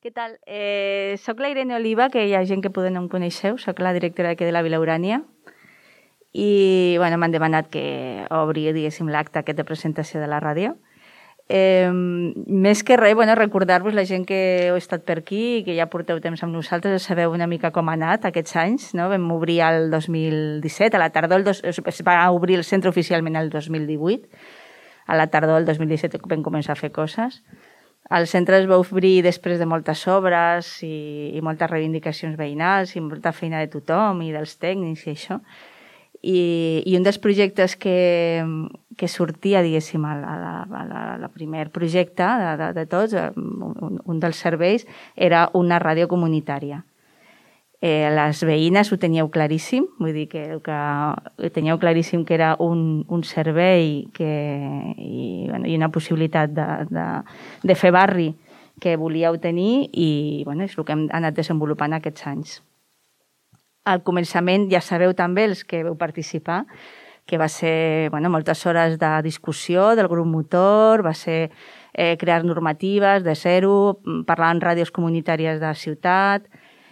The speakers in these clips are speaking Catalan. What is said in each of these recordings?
Què tal? Soc la Irene Oliva, que hi ha gent que potser no em coneixeu, soc la directora aquí de la Vila Urània i m'han demanat que obri, diguéssim, l'acte aquest de presentació de la ràdio. Més que res, recordar-vos la gent que heu estat per aquí i que ja porteu temps amb nosaltres, sabeu una mica com ha anat aquests anys, no? Vam obrir el 2017, a la tardor es va obrir el centre oficialment el 2018, a la tardor del 2017 vam començar a fer coses. El centre es va obrir després de moltes obres i moltes reivindicacions veïnals i molta feina de tothom i dels tècnics i això. I un dels projectes que sortia, diguéssim, al primer projecte de tots, un dels serveis, era una ràdio comunitària. Les veïnes ho teníeu claríssim, vull dir que teníeu claríssim que era un servei i una possibilitat de fer barri que volíeu tenir i és el que hem anat desenvolupant aquests anys. Al començament ja sabeu també, els que vau participar, que va ser moltes hores de discussió del grup motor, va ser crear normatives de zero, parlar en ràdios comunitàries de la ciutat.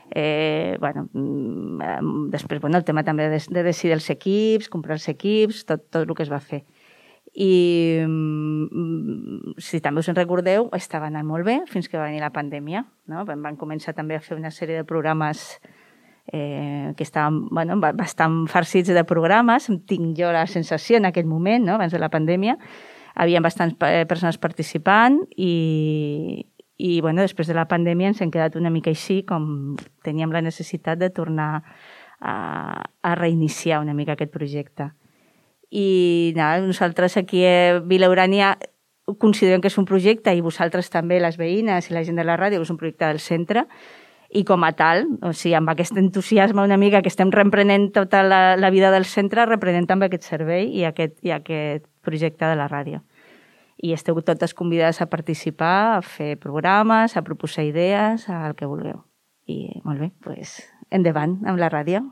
Després el tema també de decidir els equips, comprar els equips, tot el que es va fer. I si també us en recordeu, estava anant molt bé fins que va venir la pandèmia. Van començar també a fer una sèrie de programes que estaven bastant farcits de programes. Tinc jo la sensació en aquell moment, abans de la pandèmia, hi havia bastants persones participant i després de la pandèmia ens hem quedat una mica així, com teníem la necessitat de tornar a reiniciar una mica aquest projecte. I nosaltres aquí a Vila Urània considerem que és un projecte, i vosaltres també, les veïnes i la gent de la ràdio, és un projecte del centre, i com a tal, amb aquest entusiasme una mica que estem reprenent tota la vida del centre, reprenem també aquest servei i aquest projecte de la ràdio. I esteu totes convidades a participar, a fer programes, a proposar idees, el que vulgueu. I molt bé, doncs endavant amb la ràdio.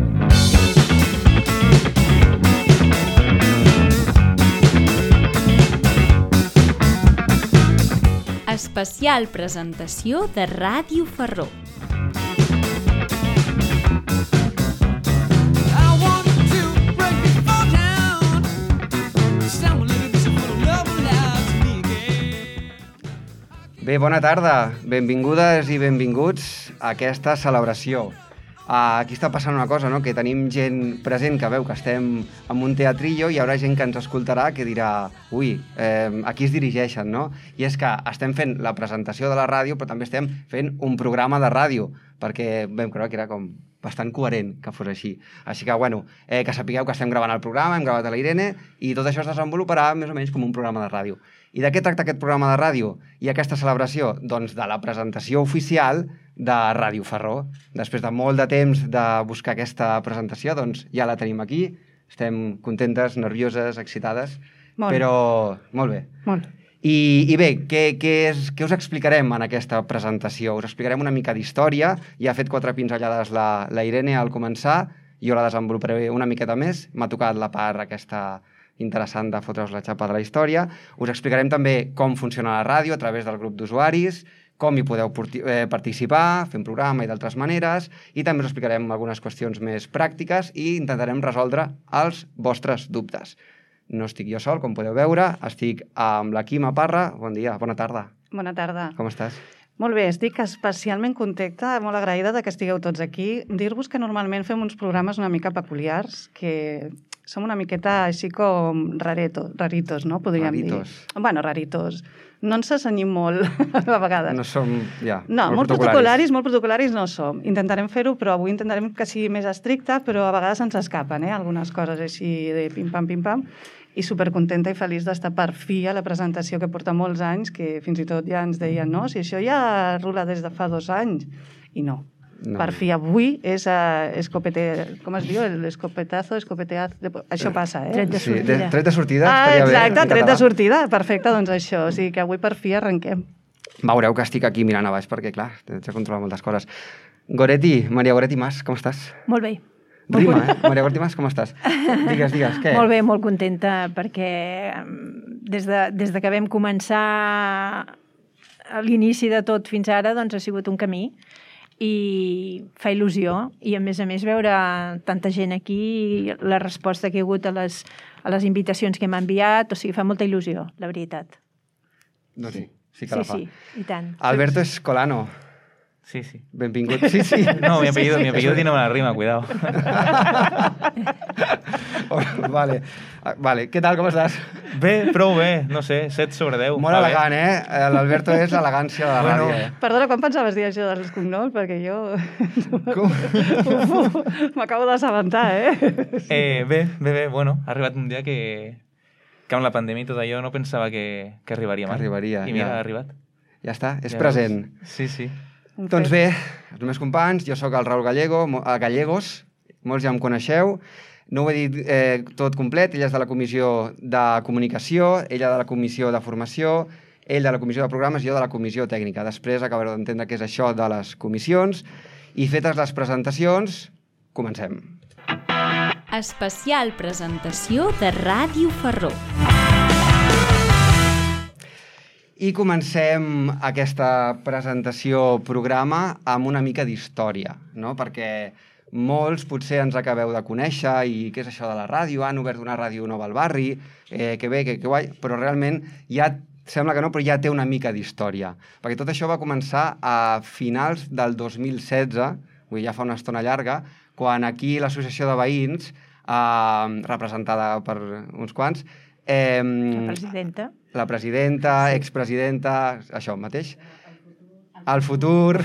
Especial presentació de Ràdio Ferró. Bé, bona tarda, benvingudes i benvinguts a aquesta celebració. Aquí està passant una cosa, que tenim gent present que veu que estem en un teatrillo i hi haurà gent que ens escoltarà que dirà ui, a qui es dirigeixen, no? I és que estem fent la presentació de la ràdio, però també estem fent un programa de ràdio, perquè vam creure que era com bastant coherent que fos així. Així que, que sapigueu que estem gravant el programa, hem gravat a la Irene, i tot això es desenvoluparà més o menys com un programa de ràdio. I de què tracta aquest programa de ràdio i aquesta celebració? Doncs de la presentació oficial de Ràdio Ferró. Després de molt de temps de buscar aquesta presentació, doncs ja la tenim aquí. Estem contentes, nervioses, excitades, però molt bé. Molt. I bé, què us explicarem en aquesta presentació? Us explicarem una mica d'història. Ja ha fet 4 pinzellades la Irene al començar, jo la desenvoluparé una miqueta més. M'ha tocat la part aquesta interessant de fotre's la xapa de la història. Us explicarem també com funciona la ràdio a través del grup d'usuaris, com hi podeu participar, fent programa i d'altres maneres, i també us explicarem algunes qüestions més pràctiques i intentarem resoldre els vostres dubtes. No estic jo sol, com podeu veure, estic amb la Quima Parra. Bon dia, bona tarda. Bona tarda. Com estàs? Molt bé, estic especialment contenta, molt agraïda que estigueu tots aquí. Dir-vos que normalment fem uns programes una mica peculiars, que som una miqueta així com raritos, no? Podríem dir. Raritos. No ens assenyim molt, a vegades. No som, No, molt protocolaris no som. Intentarem fer-ho, però avui intentarem que sigui més estricte, però a vegades ens escapen, algunes coses així de pim-pam, i supercontenta i feliç d'estar per fi a la presentació que porta molts anys, que fins i tot ja ens deien, no, si això ja rula des de fa 2 anys. I no. Per fi avui és com es diu? L'escopetazo, això passa, Tret de sortida. Tret de sortida. Exacte, tret de sortida. Perfecte, doncs això. O sigui que avui per fi arrenquem. Veureu que estic aquí mirant a baix perquè, clar, tens de controlar moltes coses. Maria Goretti Mas, com estàs? Molt bé. Rima, Maria Goretti Mas, com estàs? Digues, què? Molt bé, molt contenta, perquè des de que vam començar l'inici de tot fins ara doncs, ha sigut un camí i fa il·lusió. I, a més, veure tanta gent aquí, la resposta que hi ha hagut a les invitacions que m'ha enviat, o sigui, fa molta il·lusió, la veritat. No, sí que la fa. Sí, i tant. Alberto Escolano. Sí. Benvingut. Sí. No, mi apellido tiene una rima, cuidado. Vale. Què tal, com estàs? Bé, prou bé, no sé, 7 sobre 10. Molt elegant, L'Alberto és l'elegància de la ràdio. Perdona, quan pensaves dir això dels cognoms? Perquè jo... Com? M'acabo d'assabentar, Bé, bueno, ha arribat un dia que amb la pandèmia i tot allò no pensava que arribaria mai. Arribaria, I mira, ha arribat. Ja està, és present. Sí. Doncs bé, els meus companys, jo sóc el Raül Gallegos, molts ja em coneixeu, no ho he dit tot complet, ella és de la comissió de comunicació, ella de la comissió de formació, ell de la comissió de programes i jo de la comissió tècnica. Després acabareu d'entendre què és això de les comissions i fetes les presentacions, comencem. Especial presentació de Ràdio Ferró. I comencem aquesta presentació programa amb una mica d'història, no? Perquè molts potser ens acabeu de conèixer i què és això de la ràdio, han obert una ràdio nova al barri, que bé, que guai, però realment ja sembla que no, però ja té una mica d'història. Perquè tot això va començar a finals del 2016, vull dir, ja fa una estona llarga, quan aquí l'associació de veïns, representada per uns quants, la presidenta, expresidenta, això mateix, el futur,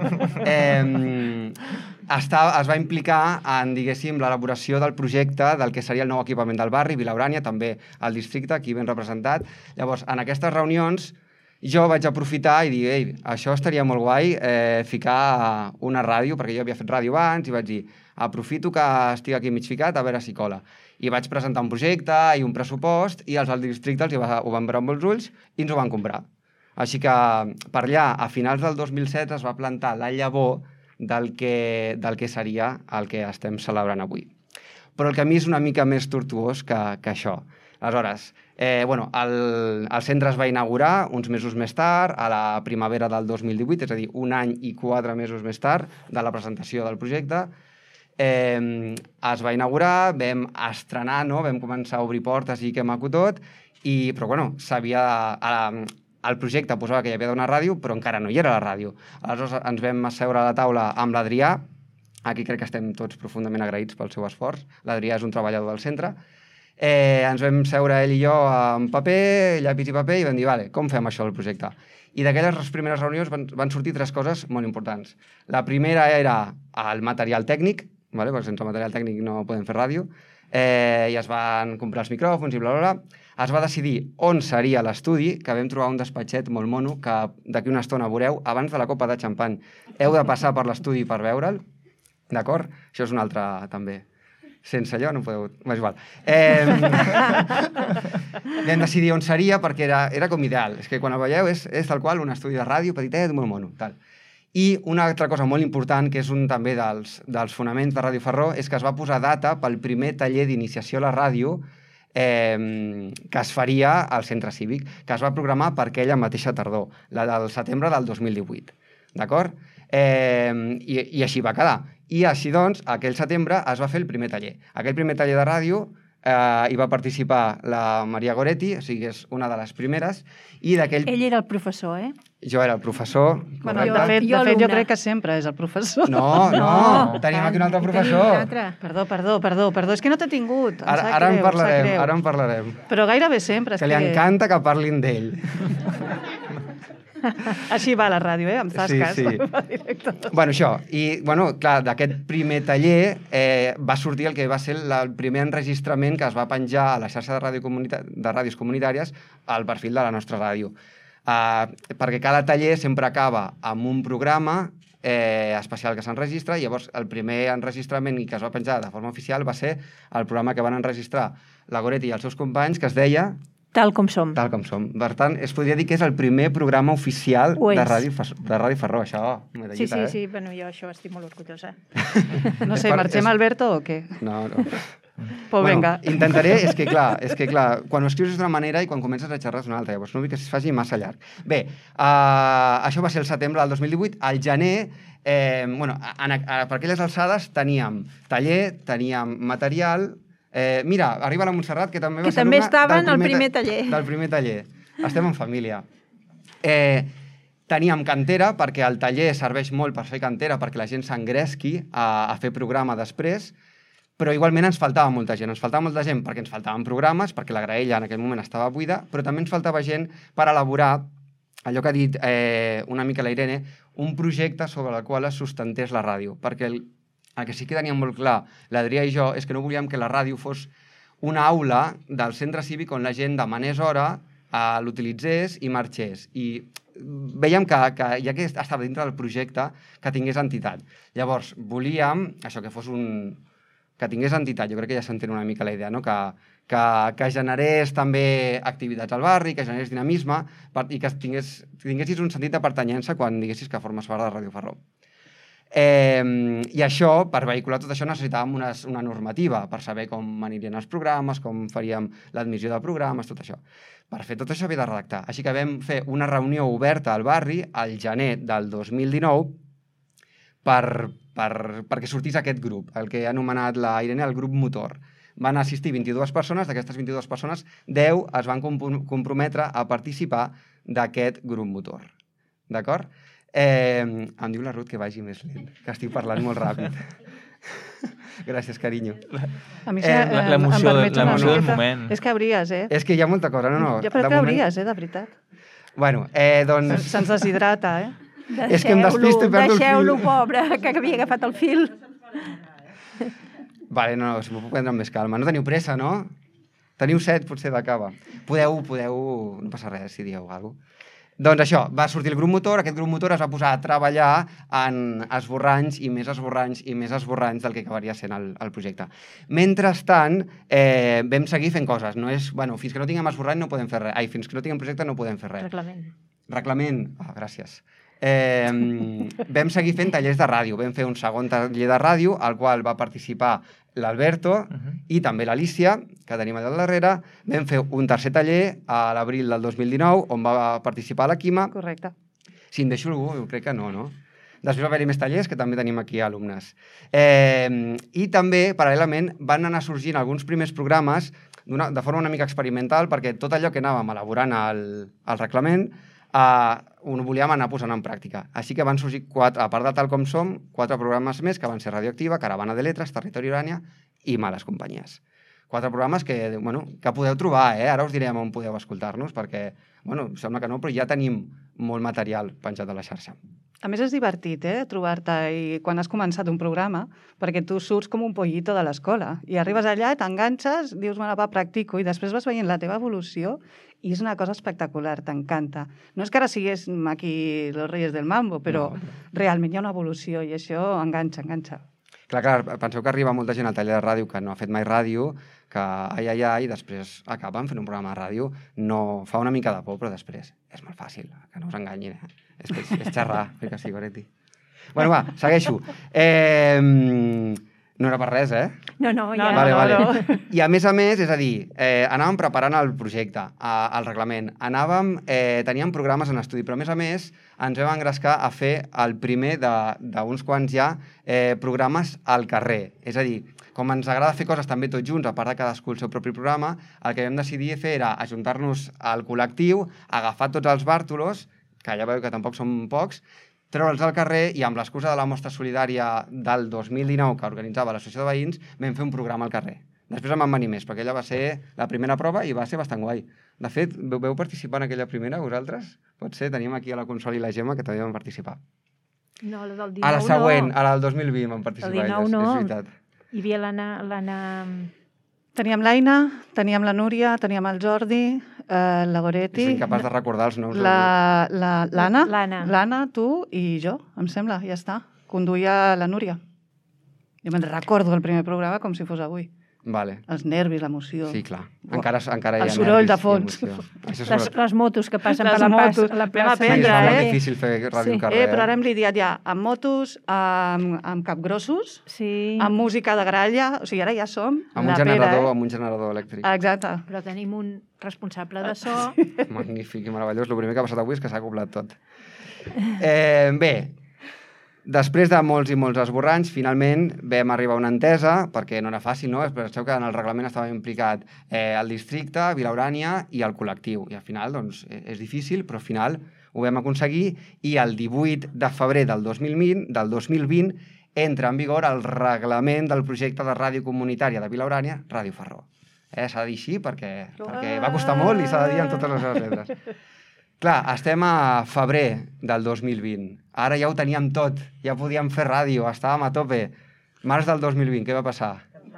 es va implicar en, diguéssim, l'elaboració del projecte del que seria el nou equipament del barri, Vilaurània, també al districte, aquí ben representat. Llavors, en aquestes reunions, jo vaig aprofitar i dir, ei, això estaria molt guai, ficar una ràdio, perquè jo havia fet ràdio abans, i vaig dir, aprofito que estic aquí mig ficat, a veure si cola. I vaig presentar un projecte i un pressupost, i els del districte ho van veure amb els ulls i ens ho van comprar. Així que per allà, a finals del 2007, es va plantar la llavor del que seria el que estem celebrant avui. Però el camí és una mica més tortuós que això. Aleshores, el centre es va inaugurar uns mesos més tard, a la primavera del 2018, és a dir, 1 any i 4 mesos més tard de la presentació del projecte. Es va inaugurar, vam estrenar, no? Vam començar a obrir portes i que maco tot, però el projecte posava que hi havia una ràdio, però encara no hi era la ràdio. Aleshores ens vam asseure a la taula amb l'Adrià, aquí crec que estem tots profundament agraïts pel seu esforç, l'Adrià és un treballador del centre, ens vam seure ell i jo amb paper, llapis i paper, i vam dir, vale, com fem això del projecte? I d'aquelles primeres reunions van sortir 3 coses molt importants. La primera era el material tècnic, perquè sense material tècnic no podem fer ràdio, i es van comprar els micròfons i blablabla. Es va decidir on seria l'estudi, que vam trobar un despatxet molt mono, que d'aquí una estona veureu, abans de la copa de xampany. Heu de passar per l'estudi per veure'l, d'acord? Això és un altre, també. Sense allò no podeu... És igual. Vam decidir on seria perquè era com ideal. És que quan el veieu és tal qual un estudi de ràdio petitet, molt mono, tal. I una altra cosa molt important, que és un també dels fonaments de Ràdio Ferró, és que es va posar data pel primer taller d'iniciació a la ràdio que es faria al centre cívic, que es va programar per aquella mateixa tardor, la del setembre del 2018. D'acord? I així va quedar. I així, doncs, aquell setembre es va fer el primer taller. Aquell primer taller de ràdio hi va participar la Maria Goretti, o sigui, és una de les primeres, i d'aquell... Ell era el professor, Jo era el professor. Bueno, de fet, jo crec que sempre és el professor. No, tenim aquí un altre professor. Perdó, és que no t'he tingut. Ara en parlarem. Però gairebé sempre. Que li encanta que parlin d'ell. Així va la ràdio, amb tasques. Sí. Bueno, això. I, clar, d'aquest primer taller va sortir el que va ser el primer enregistrament que es va penjar a la xarxa de ràdios comunitàries al perfil de la nostra ràdio. Perquè cada taller sempre acaba amb un programa especial que s'enregistra, i llavors el primer enregistrament que es va penjar de forma oficial va ser el programa que van enregistrar la Goretti i els seus companys, que es deia... Tal com som. Tal com som. Per tant, es podria dir que és el primer programa oficial de Ràdio Ferró, això. Sí, bueno, jo això estic molt orgullosa. No sé, marxem Alberto o què? No. Pues vinga. Intentaré, és que clar, quan ho escrius d'una manera i quan comences a xerrar és una altra, llavors no vull que es faci massa llarg. Bé, això va ser el setembre del 2018, al gener, per aquelles alçades teníem taller, teníem material, mira, arriba la Montserrat, que també va ser també alumna estava en el primer taller. Del primer taller. Estem en família. Teníem cantera, perquè el taller serveix molt per fer cantera, perquè la gent s'engresqui a fer programa després, però igualment ens faltava molta gent. Ens faltava molta gent perquè ens faltaven programes, perquè la graella en aquell moment estava buida, però també ens faltava gent per elaborar allò que ha dit una mica la Irene, un projecte sobre el qual es sustentés la ràdio. Perquè el que sí que teníem molt clar, l'Adrià i jo, és que no volíem que la ràdio fos una aula del centre cívic on la gent demanés hora, l'utilitzés i marxés. I veiem que ja que estava dintre del projecte, que tingués entitat. Llavors, volíem això, que tingués entitat. Jo crec que ja s'entén una mica la idea, no? Que generés també activitats al barri, que generés dinamisme i que tinguessis un sentit de pertanyença quan diguessis que formes part de Ràdio Ferró. I això, per vehicular tot això, necessitàvem una normativa per saber com anirien els programes, com faríem l'admissió de programes, tot això. Per fer tot això havia de redactar. Així que vam fer una reunió oberta al barri al gener del 2019 perquè sortís aquest grup, el que ha anomenat la Irene el grup motor. Van assistir 22 persones, d'aquestes 22 persones, 10 es van comprometre a participar d'aquest grup motor. D'acord? Em diu la Ruth que vagi més lent, que estic parlant molt ràpid. Gràcies, carinyo. A mi l'emoció del moment. És que hauries, És que hi ha molta cosa, no? Jo crec que hauries, de veritat. Bueno, doncs... Se'ns deshidrata, És que em despisto i perdo el fil. Deixeu-lo, pobre, que havia agafat el fil. Vale, no, si m'ho puc prendre amb més calma. No teniu pressa, no? Teniu set, potser, de cava. Podeu... No passa res si dieu alguna cosa. Doncs això, va sortir el grup motor, aquest grup motor es va posar a treballar en esborranys i més esborranys i més esborranys del que acabaria sent el projecte. Mentrestant, vam seguir fent coses. No és, fins que no tinguem esborrany no podem fer res. Fins que no tinguem projecte no podem fer res. Reglament. Gràcies. Vam seguir fent tallers de ràdio. Vam fer un segon taller de ràdio, al qual va participar l'Alberto i també l'Alicia, que tenim allà al darrere. Vam fer un tercer taller a l'abril del 2019, on va participar la Quima. Correcte. Si em deixo algú, crec que no? Després va haver-hi més tallers, que també tenim aquí alumnes. I també, paral·lelament, van anar sorgint alguns primers programes de forma una mica experimental, perquè tot allò que anàvem elaborant al reglament ho volíem anar posant en pràctica. Així que van sorgir, a part de Tal com som, 4 programes més, que van ser Radioactiva, Caravana de Letres, Territori Urània i Males Companyies. 4 programes que podeu trobar, ara us direm on podeu escoltar-nos, perquè, sembla que no, però ja tenim molt material penjat a la xarxa. A més, és divertit, trobar-te quan has començat un programa, perquè tu surts com un pollito de l'escola i arribes allà, t'enganxes, dius, practico, i després vas veient la teva evolució i és una cosa espectacular, t'encanta. No és que ara siguéssim aquí los reyes del mambo, però realment hi ha una evolució i això enganxa. Clar, penseu que arriba molta gent al taller de ràdio que no ha fet mai ràdio, que i després acaben fent un programa de ràdio. No, fa una mica de por, però després és molt fàcil, que no us enganyin. És xerrar, que sí, Goretti. Va, segueixo. No era per res, No, ja Vale. I a més, és a dir, anàvem preparant el projecte, el reglament. Teníem programes en estudi, però a més ens vam engrescar a fer el primer d'uns quants ja programes al carrer. És a dir, com ens agrada fer coses també tots junts, a part de cadascú el seu propi programa, el que vam decidir fer era ajuntar-nos al col·lectiu, agafar tots els bàrtolos, que ja veieu que tampoc són pocs, treure'ls al carrer i amb l'excusa de la mostra solidària del 2019 que organitzava l'Associació de Veïns vam fer un programa al carrer. Després en van venir més, perquè ella va ser la primera prova i va ser bastant guai. De fet, veu participar en aquella primera, vosaltres? Potser tenim aquí a la Consol i la Gemma que també van participar. No, la del 19 a la següent, a la del 2020 van participar elles, és veritat. Hi havia l'Anna... Teníem l'Aina, teníem la Núria, teníem el Jordi, la Goretti... És incapaç de recordar els noms. L'Anna, tu i jo, em sembla, ja està. Conduïa la Núria. Jo me'n recordo el primer programa com si fos avui. Vale. Els nervis, l'emoció. Sí, clar. Encara hi ha El soroll nervis de fons. i emoció. Això Les motos que passen Les per motos. la Vam plaça. Sí, aprendre, es fa molt eh? difícil fer ràdio Sí. en carrer. Però ara hem lidiat ja amb motos, amb capgrossos, Sí, amb música de gralla, o sigui, ara ja som Amb un la pera, generador, amb un generador elèctric. Exacte. però tenim un responsable de so. Magnífic i meravellós. El primer que ha passat avui és que s'ha acoblat tot. Bé, després de molts i molts esborranys, finalment vam arribar a una entesa, perquè no era fàcil, no? Penseu que en el reglament estava implicat el districte, Vilaurània i el col·lectiu. I al final, doncs, és difícil, però al final ho vam aconseguir i el 18 de febrer del 2020 entra en vigor el reglament del projecte de ràdio comunitària de Vilaurània, Ràdio Ferró. S'ha de dir així perquè va costar molt i s'ha de dir en totes les seves lletres. Clar, estem a febrer del 2020. Ara ja ho teníem tot. Ja podíem fer ràdio, estàvem a tope. Març del 2020, què va passar?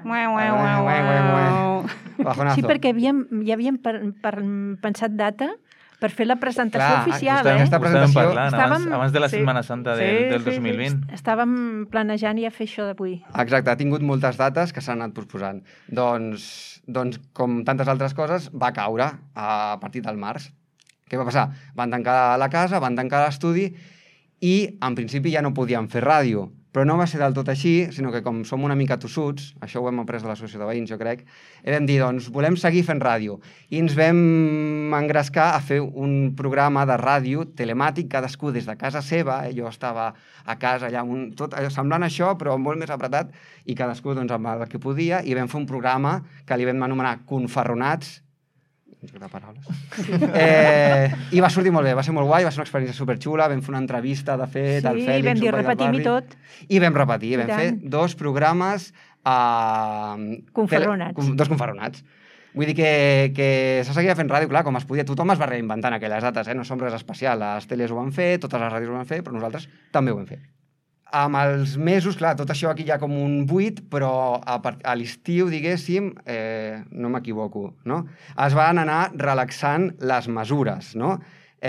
Bajonazo. Sí, perquè ja havíem pensat data per fer la presentació Clar, oficial, justament aquesta Ho estàvem presentació- parlant abans de la Sí. Setmana Santa Sí, del sí, 2020. Estàvem planejant ja fer això d'avui. Exacte, ha tingut moltes dates que s'han anat posposant. Doncs, com tantes altres coses, va caure a partir del març. Què va passar? Van tancar la casa, van tancar l'estudi i, en principi, ja no podíem fer ràdio. Però no va ser del tot així, sinó que com som una mica tossuts, això ho hem après de l'associació de veïns, jo crec, vam dir, doncs, volem seguir fent ràdio. I ens vam engrescar a fer un programa de ràdio telemàtic, cadascú des de casa seva, jo estava a casa allà, tot semblant a això, però molt més apretat, i cadascú doncs, amb el que podia, i vam fer un programa que li vam anomenar Conferronats, de paraules. I va sortir molt bé, va ser molt guai, va ser una experiència superxula, vam fer una entrevista, de fet, al Sí, Fèlix, vam dir un veí del repetim i barri. tot. I vam repetir, I vam fer tant. 2 programes Conferronats. 2 conferronats. Vull dir que se seguia fent ràdio, clar, com es podia. Tothom es va reinventar en aquelles dates, no som res especial. Les teles ho van fer, totes les ràdios ho van fer, però nosaltres també ho vam fer. Amb els mesos, clar, tot això aquí hi ha com un buit, però a l'estiu, diguéssim, no m'equivoco, no? Es van anar relaxant les mesures, no?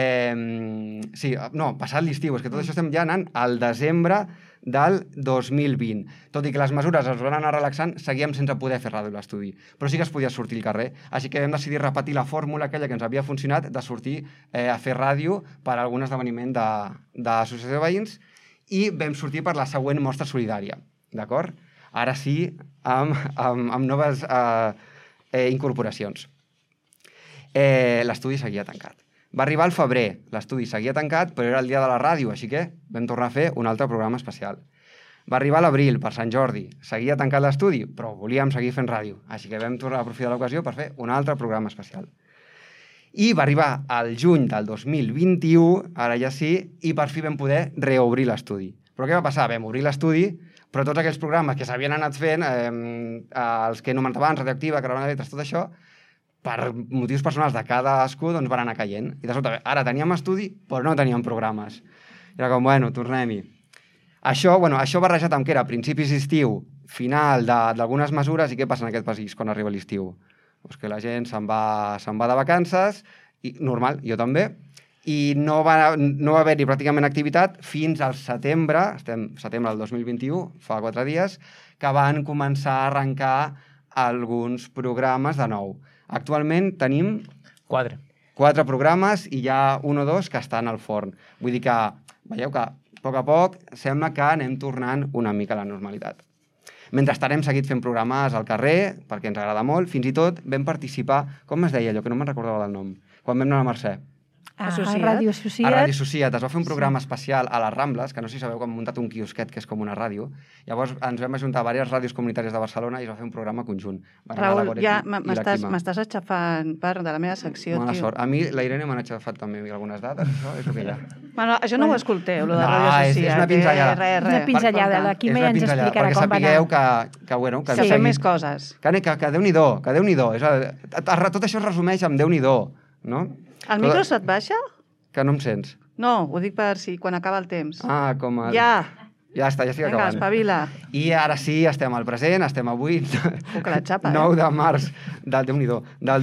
Passat l'estiu, és que tot això estem ja anant al desembre del 2020. Tot i que les mesures es van anar relaxant, seguíem sense poder fer ràdio a l'estudi. Però sí que es podia sortir al carrer. Així que vam decidir repetir la fórmula aquella que ens havia funcionat de sortir a fer ràdio per a algun esdeveniment d'associació de veïns i vam sortir per la següent mostra solidària, d'acord? Ara sí, amb noves incorporacions. L'estudi seguia tancat. Va arribar al febrer, l'estudi seguia tancat, però era el dia de la ràdio, així que vam tornar a fer un altre programa especial. Va arribar a l'abril, per Sant Jordi, seguia tancat l'estudi, però volíem seguir fent ràdio, així que vam tornar a aprofitar l'ocasió per fer un altre programa especial. I va arribar al juny del 2021, ara ja sí, i per fi vam poder reobrir l'estudi. Però què va passar? Vam obrir l'estudi, però tots aquells programes que s'havien anat fent, els que he anomenat abans, Radioactiva, Caravana de Lletres, tot això, per motius personals de cadascú, doncs van anar caient. I de sobte, ara teníem estudi, però no teníem programes. Era com, bueno, tornem-hi. Això barrejat amb que era principis d'estiu, final d'algunes mesures, i què passa en aquest país quan arriba l'estiu? Pues que la gent se'n va de vacances, i normal, jo també, i no va haver-hi pràcticament activitat fins al setembre, estem setembre del 2021, fa 4 dies, que van començar a arrencar alguns programes de nou. Actualment tenim 4 programes i hi ha 1 o 2 que estan al forn. Vull dir que, veieu que a poc sembla que anem tornant una mica a la normalitat. Mentrestant hem seguit fent programes al carrer, perquè ens agrada molt, fins i tot vam participar, com es deia allò, que no me'n recordava del nom, quan vam anar a la Mercè. Associat. A Ràdio Associat. A Ràdio Associat. Es va fer un programa especial a les Rambles, que no sé si sabeu que hem muntat un quiosquet que és com una ràdio. Llavors ens vam ajuntar diverses ràdios comunitàries de Barcelona i es va fer un programa conjunt. Raül, ja m'estàs aixafant part de la meva secció, Mala tio. sort. A mi la Irene m'ha aixafat també algunes dates, això és el que hi ha. Bueno, això no ho escolteu, lo de No, Ràdio Associat. és una pinzellada. Una pinzellada. La Quima ja ens explicarà com va anar. Perquè sapigueu que Que fem més coses. Que Déu-n'hi-do, que Déu-n'hi-do. Tot això es resumeix amb Déu-n'hi-do, no? El micro se't baixa? Que no em sents. No, ho dic per si quan acaba el temps. Ah, com el... Ja. Ja està, ja estic Vinga, acabant. espavila. I ara sí, estem al present, estem avui, Que la xapa, 9 de març del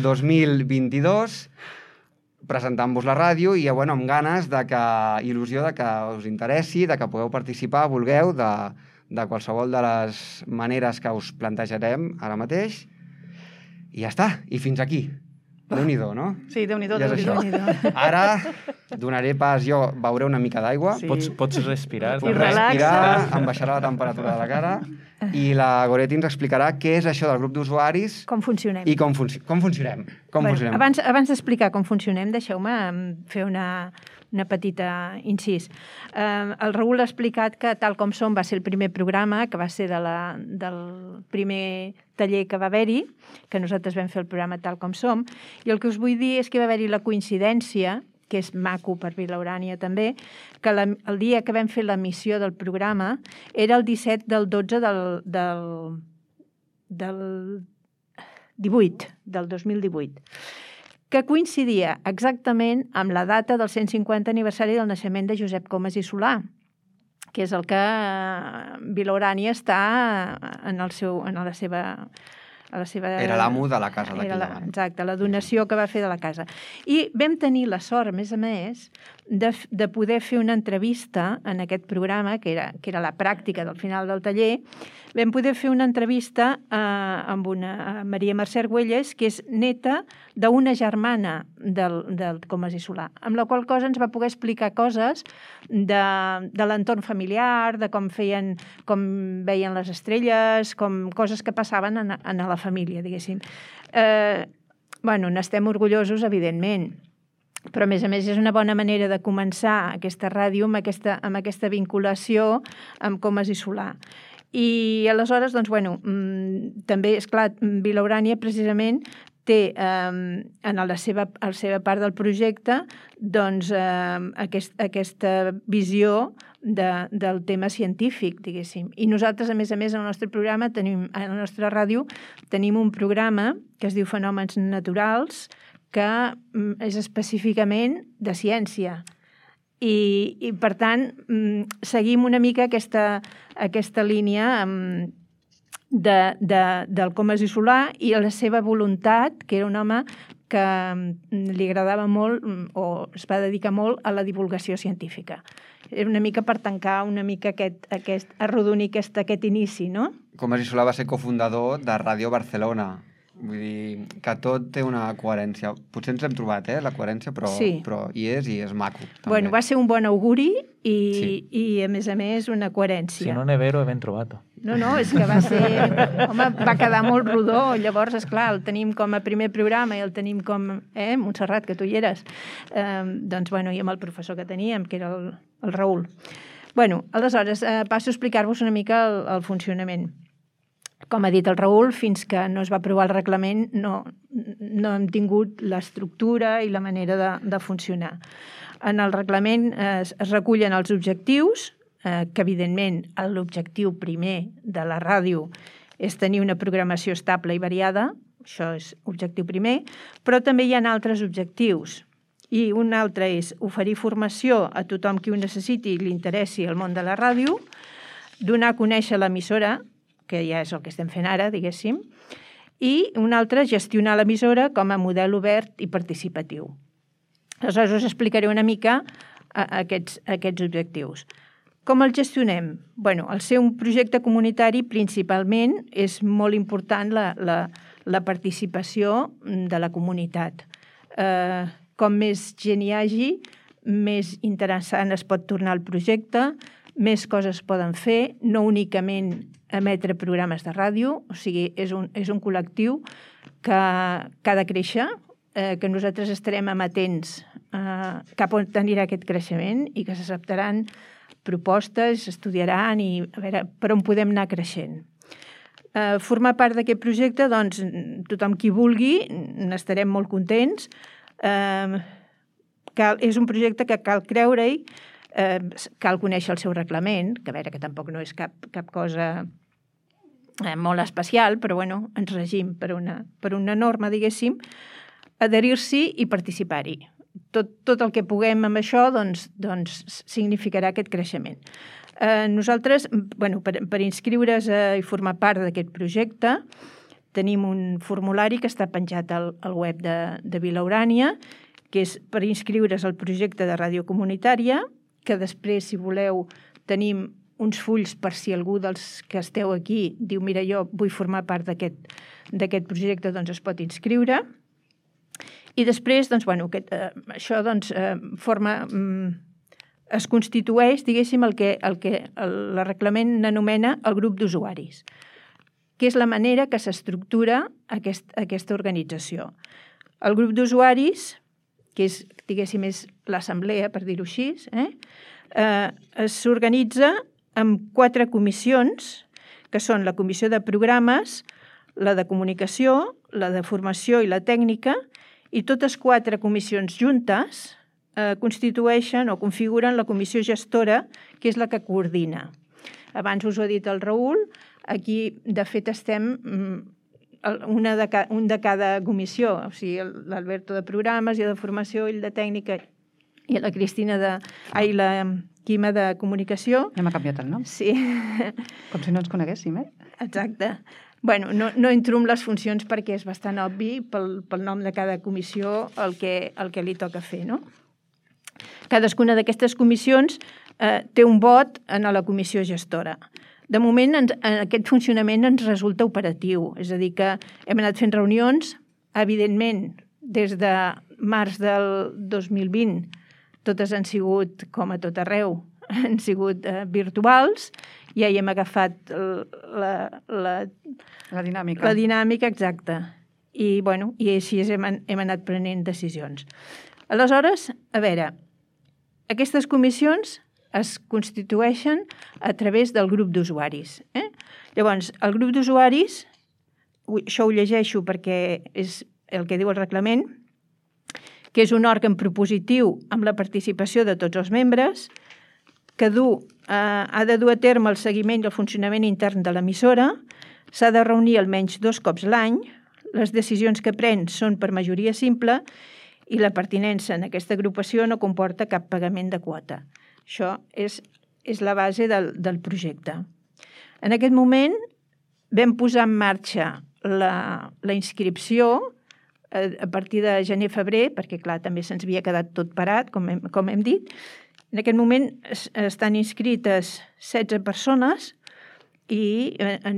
2022, presentant-vos la ràdio i amb ganes il·lusió de que us interessi, de que pugueu participar, vulgueu, de de qualsevol de les maneres que us plantejarem ara mateix. I ja està, i fins aquí. Déu-n'hi-do, no? Sí, Déu-n'hi-do, Ja és Déu-n'hi-do. això. Ara donaré pas, jo beuré una mica d'aigua, Sí. Pots respirar. I també. relaxa. respirar, em baixarà la temperatura de la cara i la Goretti ens explicarà què és això del grup d'usuaris Com funcionem. i com funcionem. funcionem. Abans d'explicar com funcionem, deixeu-me fer una petita incís. El Raül ha explicat que Tal com som va ser el primer programa, que va ser del primer taller que va haver-hi, que nosaltres vam fer el programa Tal com som, i el que us vull dir és que va haver-hi la coincidència, que és maco per Vila Urània també, que el dia que vam fer l'emissió del programa era el 17 del 12 del 18, del 2018, que coincidia exactament amb la data del 150 aniversari del naixement de Josep Comas i Solà, que és el que Vila Urània està en la seva... Era l'amo de la casa d'aquí davant. Exacte, la donació que va fer de la casa. I vam tenir la sort, a més, de poder fer una entrevista en aquest programa, que era la pràctica del final del taller. Vam poder fer una entrevista amb una Maria Mercè Argüelles, que és neta d'una germana del Comas i Solà, amb la qual cosa ens va poder explicar coses de l'entorn familiar, de com veien les estrelles, coses que passaven en la família, diguéssim. N'estem orgullosos, evidentment, però a més és una bona manera de començar aquesta ràdio amb aquesta vinculació amb Comas i Solà. I aleshores, també, esclar, Vila Urània precisament té en la seva part del projecte aquesta visió del tema científic, diguéssim. I nosaltres, a més, en el nostre programa, a la nostra ràdio, tenim un programa que es diu Fenòmens Naturals, que és específicament de ciència. I per tant, seguim una mica aquesta línia del Comas i Solà i la seva voluntat, que era un home que li agradava molt o es va dedicar molt a la divulgació científica. Era una mica per tancar una mica arrodonir aquest inici, no? Comas i Solà va ser cofundador de Ràdio Barcelona. Vull dir que tot té una coherència. Potser ens hem trobat, la coherència, però hi és maco. També. Bueno, va ser un bon auguri i a més, una coherència. Si no n'he vero, he ben trobat. No, és que va ser... Home, va quedar molt rodó. Llavors, esclar, el tenim com a primer programa i el tenim com... Montserrat, que tu hi eres. I amb el professor que teníem, que era el Raül. Aleshores, passo a explicar-vos una mica el funcionament. Com ha dit el Raül, fins que no es va aprovar el reglament no hem tingut l'estructura i la manera de funcionar. En el reglament es recullen els objectius, que evidentment l'objectiu primer de la ràdio és tenir una programació estable i variada, això és objectiu primer, però també hi ha altres objectius. I un altre és oferir formació a tothom qui ho necessiti i li interessi el món de la ràdio, donar a conèixer l'emissora, que ja és el que estem fent ara, diguéssim, i un altre, gestionar l'emissora com a model obert i participatiu. Aleshores us explicaré una mica aquests objectius. Com el gestionem? Al ser un projecte comunitari, principalment, és molt important la participació de la comunitat. Com més gent hi hagi, més interessant es pot tornar el projecte, més coses poden fer, no únicament emetre programes de ràdio, o sigui, és un col·lectiu que ha de créixer, que nosaltres estarem amatents cap on anirà aquest creixement i que s'acceptaran propostes, s'estudiaran i a veure per on podem anar creixent. Formar part d'aquest projecte, doncs, tothom qui vulgui, n'estarem molt contents. És un projecte que cal creure-hi, cal conèixer el seu reglament, que a veure que tampoc no és cap cosa molt especial, però ens regim per una norma, diguéssim, adherir-s'hi i participar-hi. Tot el que puguem amb això doncs significarà aquest creixement. Nosaltres, per inscriure's i formar part d'aquest projecte, tenim un formulari que està penjat al web de Vila Urània, que és per inscriure's al projecte de ràdio comunitària, que després, si voleu, tenim uns fulls per si algú dels que esteu aquí diu, mira, jo vull formar part d'aquest projecte, doncs es pot inscriure. I després, doncs, bueno, això doncs, es constitueix, diguéssim, el que el reglament n'anomena el grup d'usuaris, que és la manera que s'estructura aquesta organització. El grup d'usuaris, que és, diguéssim, és l'assemblea, per dir-ho així, s'organitza amb 4 comissions, que són la comissió de programes, la de comunicació, la de formació i la tècnica, i totes 4 comissions juntes constitueixen o configuren la comissió gestora, que és la que coordina. Abans us ho ha dit el Raül, aquí, de fet, estem un de cada comissió, o sigui, l'Alberto de programes, jo de formació, ell de tècnica, i la Cristina la Quima de comunicació. Ja m'ha canviat el nom. Sí. Com si no ens coneguéssim, Exacte. Bueno, no entro en les funcions perquè és bastant obvi pel nom de cada comissió el que li toca fer, no? Cadascuna d'aquestes comissions té un vot en la comissió gestora. De moment, aquest funcionament ens resulta operatiu, és a dir, que hem anat fent reunions, evidentment, des de març del 2020, totes han sigut, com a tot arreu, han sigut virtuals, ja hi hem agafat la dinàmica. La dinàmica, exacta. I així hem anat prenent decisions. Aleshores, a veure, aquestes comissions es constitueixen a través del grup d'usuaris. Llavors, el grup d'usuaris, això ho llegeixo perquè és el que diu el reglament, que és un òrgan propositiu amb la participació de tots els membres, que ha de dur a terme el seguiment i el funcionament intern de l'emissora, s'ha de reunir almenys 2 cops l'any, les decisions que pren són per majoria simple i la pertinença en aquesta agrupació no comporta cap pagament de quota. Això és la base del projecte. En aquest moment vam posar en marxa la inscripció a partir de gener-febrer, perquè clar, també se'ns havia quedat tot parat, com hem dit. En aquest moment estan inscrites 16 persones i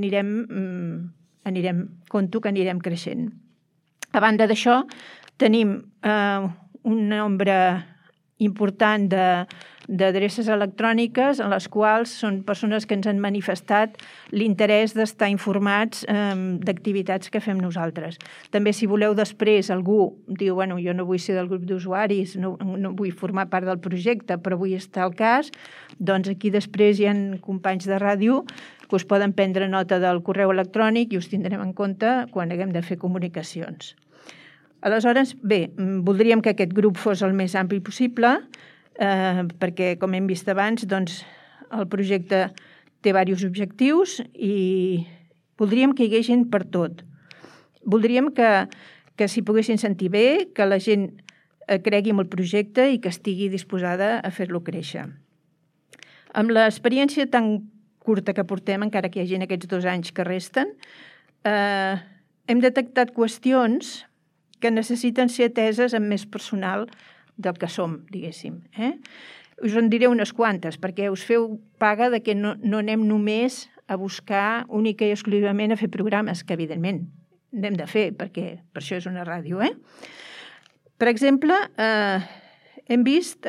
conto que anirem creixent. A banda d'això, tenim un nombre important d'adreces electròniques en les quals són persones que ens han manifestat l'interès d'estar informats d'activitats que fem nosaltres. També, si voleu, després algú diu, bueno, jo no vull ser del grup d'usuaris, no vull formar part del projecte, però vull estar al cas, doncs aquí després hi ha companys de ràdio que us poden prendre nota del correu electrònic i us tindrem en compte quan haguem de fer comunicacions. Aleshores, bé, voldríem que aquest grup fos el més ampli possible, perquè, com hem vist abans, doncs, el projecte té diversos objectius i voldríem que hi hagués gent per tot. Voldríem que s'hi poguessin sentir bé, que la gent cregui en el projecte i que estigui disposada a fer-lo créixer. Amb l'experiència tan curta que portem, encara que hi hagi aquests 2 anys que resten, hem detectat qüestions que necessiten ser ateses amb més personal del que som, diguéssim. Us en diré unes quantes, perquè us feu paga de que no anem només a buscar única i exclusivament a fer programes, que evidentment n'hem de fer, perquè per això és una ràdio. Per exemple, hem vist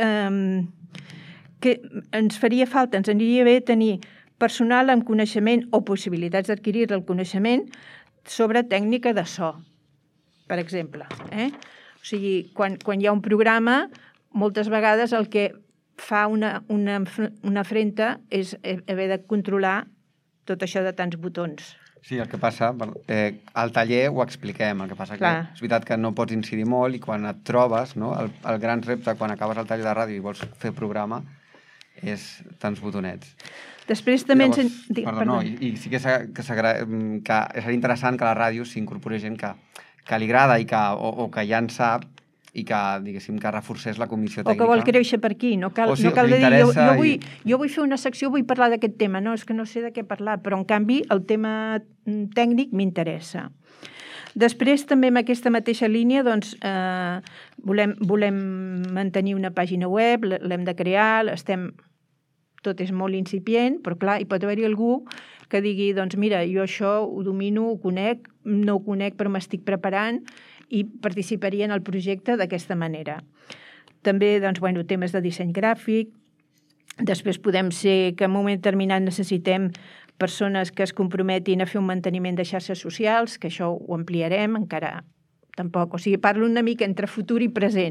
que ens faria falta, ens aniria bé tenir personal amb coneixement o possibilitats d'adquirir el coneixement sobre tècnica de so, per exemple. O sigui, quan hi ha un programa, moltes vegades el que fa una afrenta és haver de controlar tot això de tants botons. Sí, el que passa, al taller ho expliquem, el que passa que és veritat que no pots incidir molt i quan et trobes, no, el gran repte quan acabes el taller de ràdio i vols fer programa és tants botonets. Després també... I sí que seria interessant que a la ràdio s'incorporés gent que li agrada o que ja en sap i que, diguéssim, que reforcés la comissió tècnica. O que vol créixer per aquí. No cal de dir, jo vull fer una secció, vull parlar d'aquest tema. No, és que no sé de què parlar, però en canvi el tema tècnic m'interessa. Després, també en aquesta mateixa línia, doncs, volem mantenir una pàgina web, l'hem de crear, estem tot és molt incipient, però clar, hi pot haver-hi algú que digui, doncs mira, jo això ho domino, ho conec, no ho conec però m'estic preparant i participaria en el projecte d'aquesta manera. També, doncs, bueno, temes de disseny gràfic. Després podem ser que en un moment determinat necessitem persones que es comprometin a fer un manteniment de xarxes socials, que això ho ampliarem encara tampoc. O sigui, parlo una mica entre futur i present,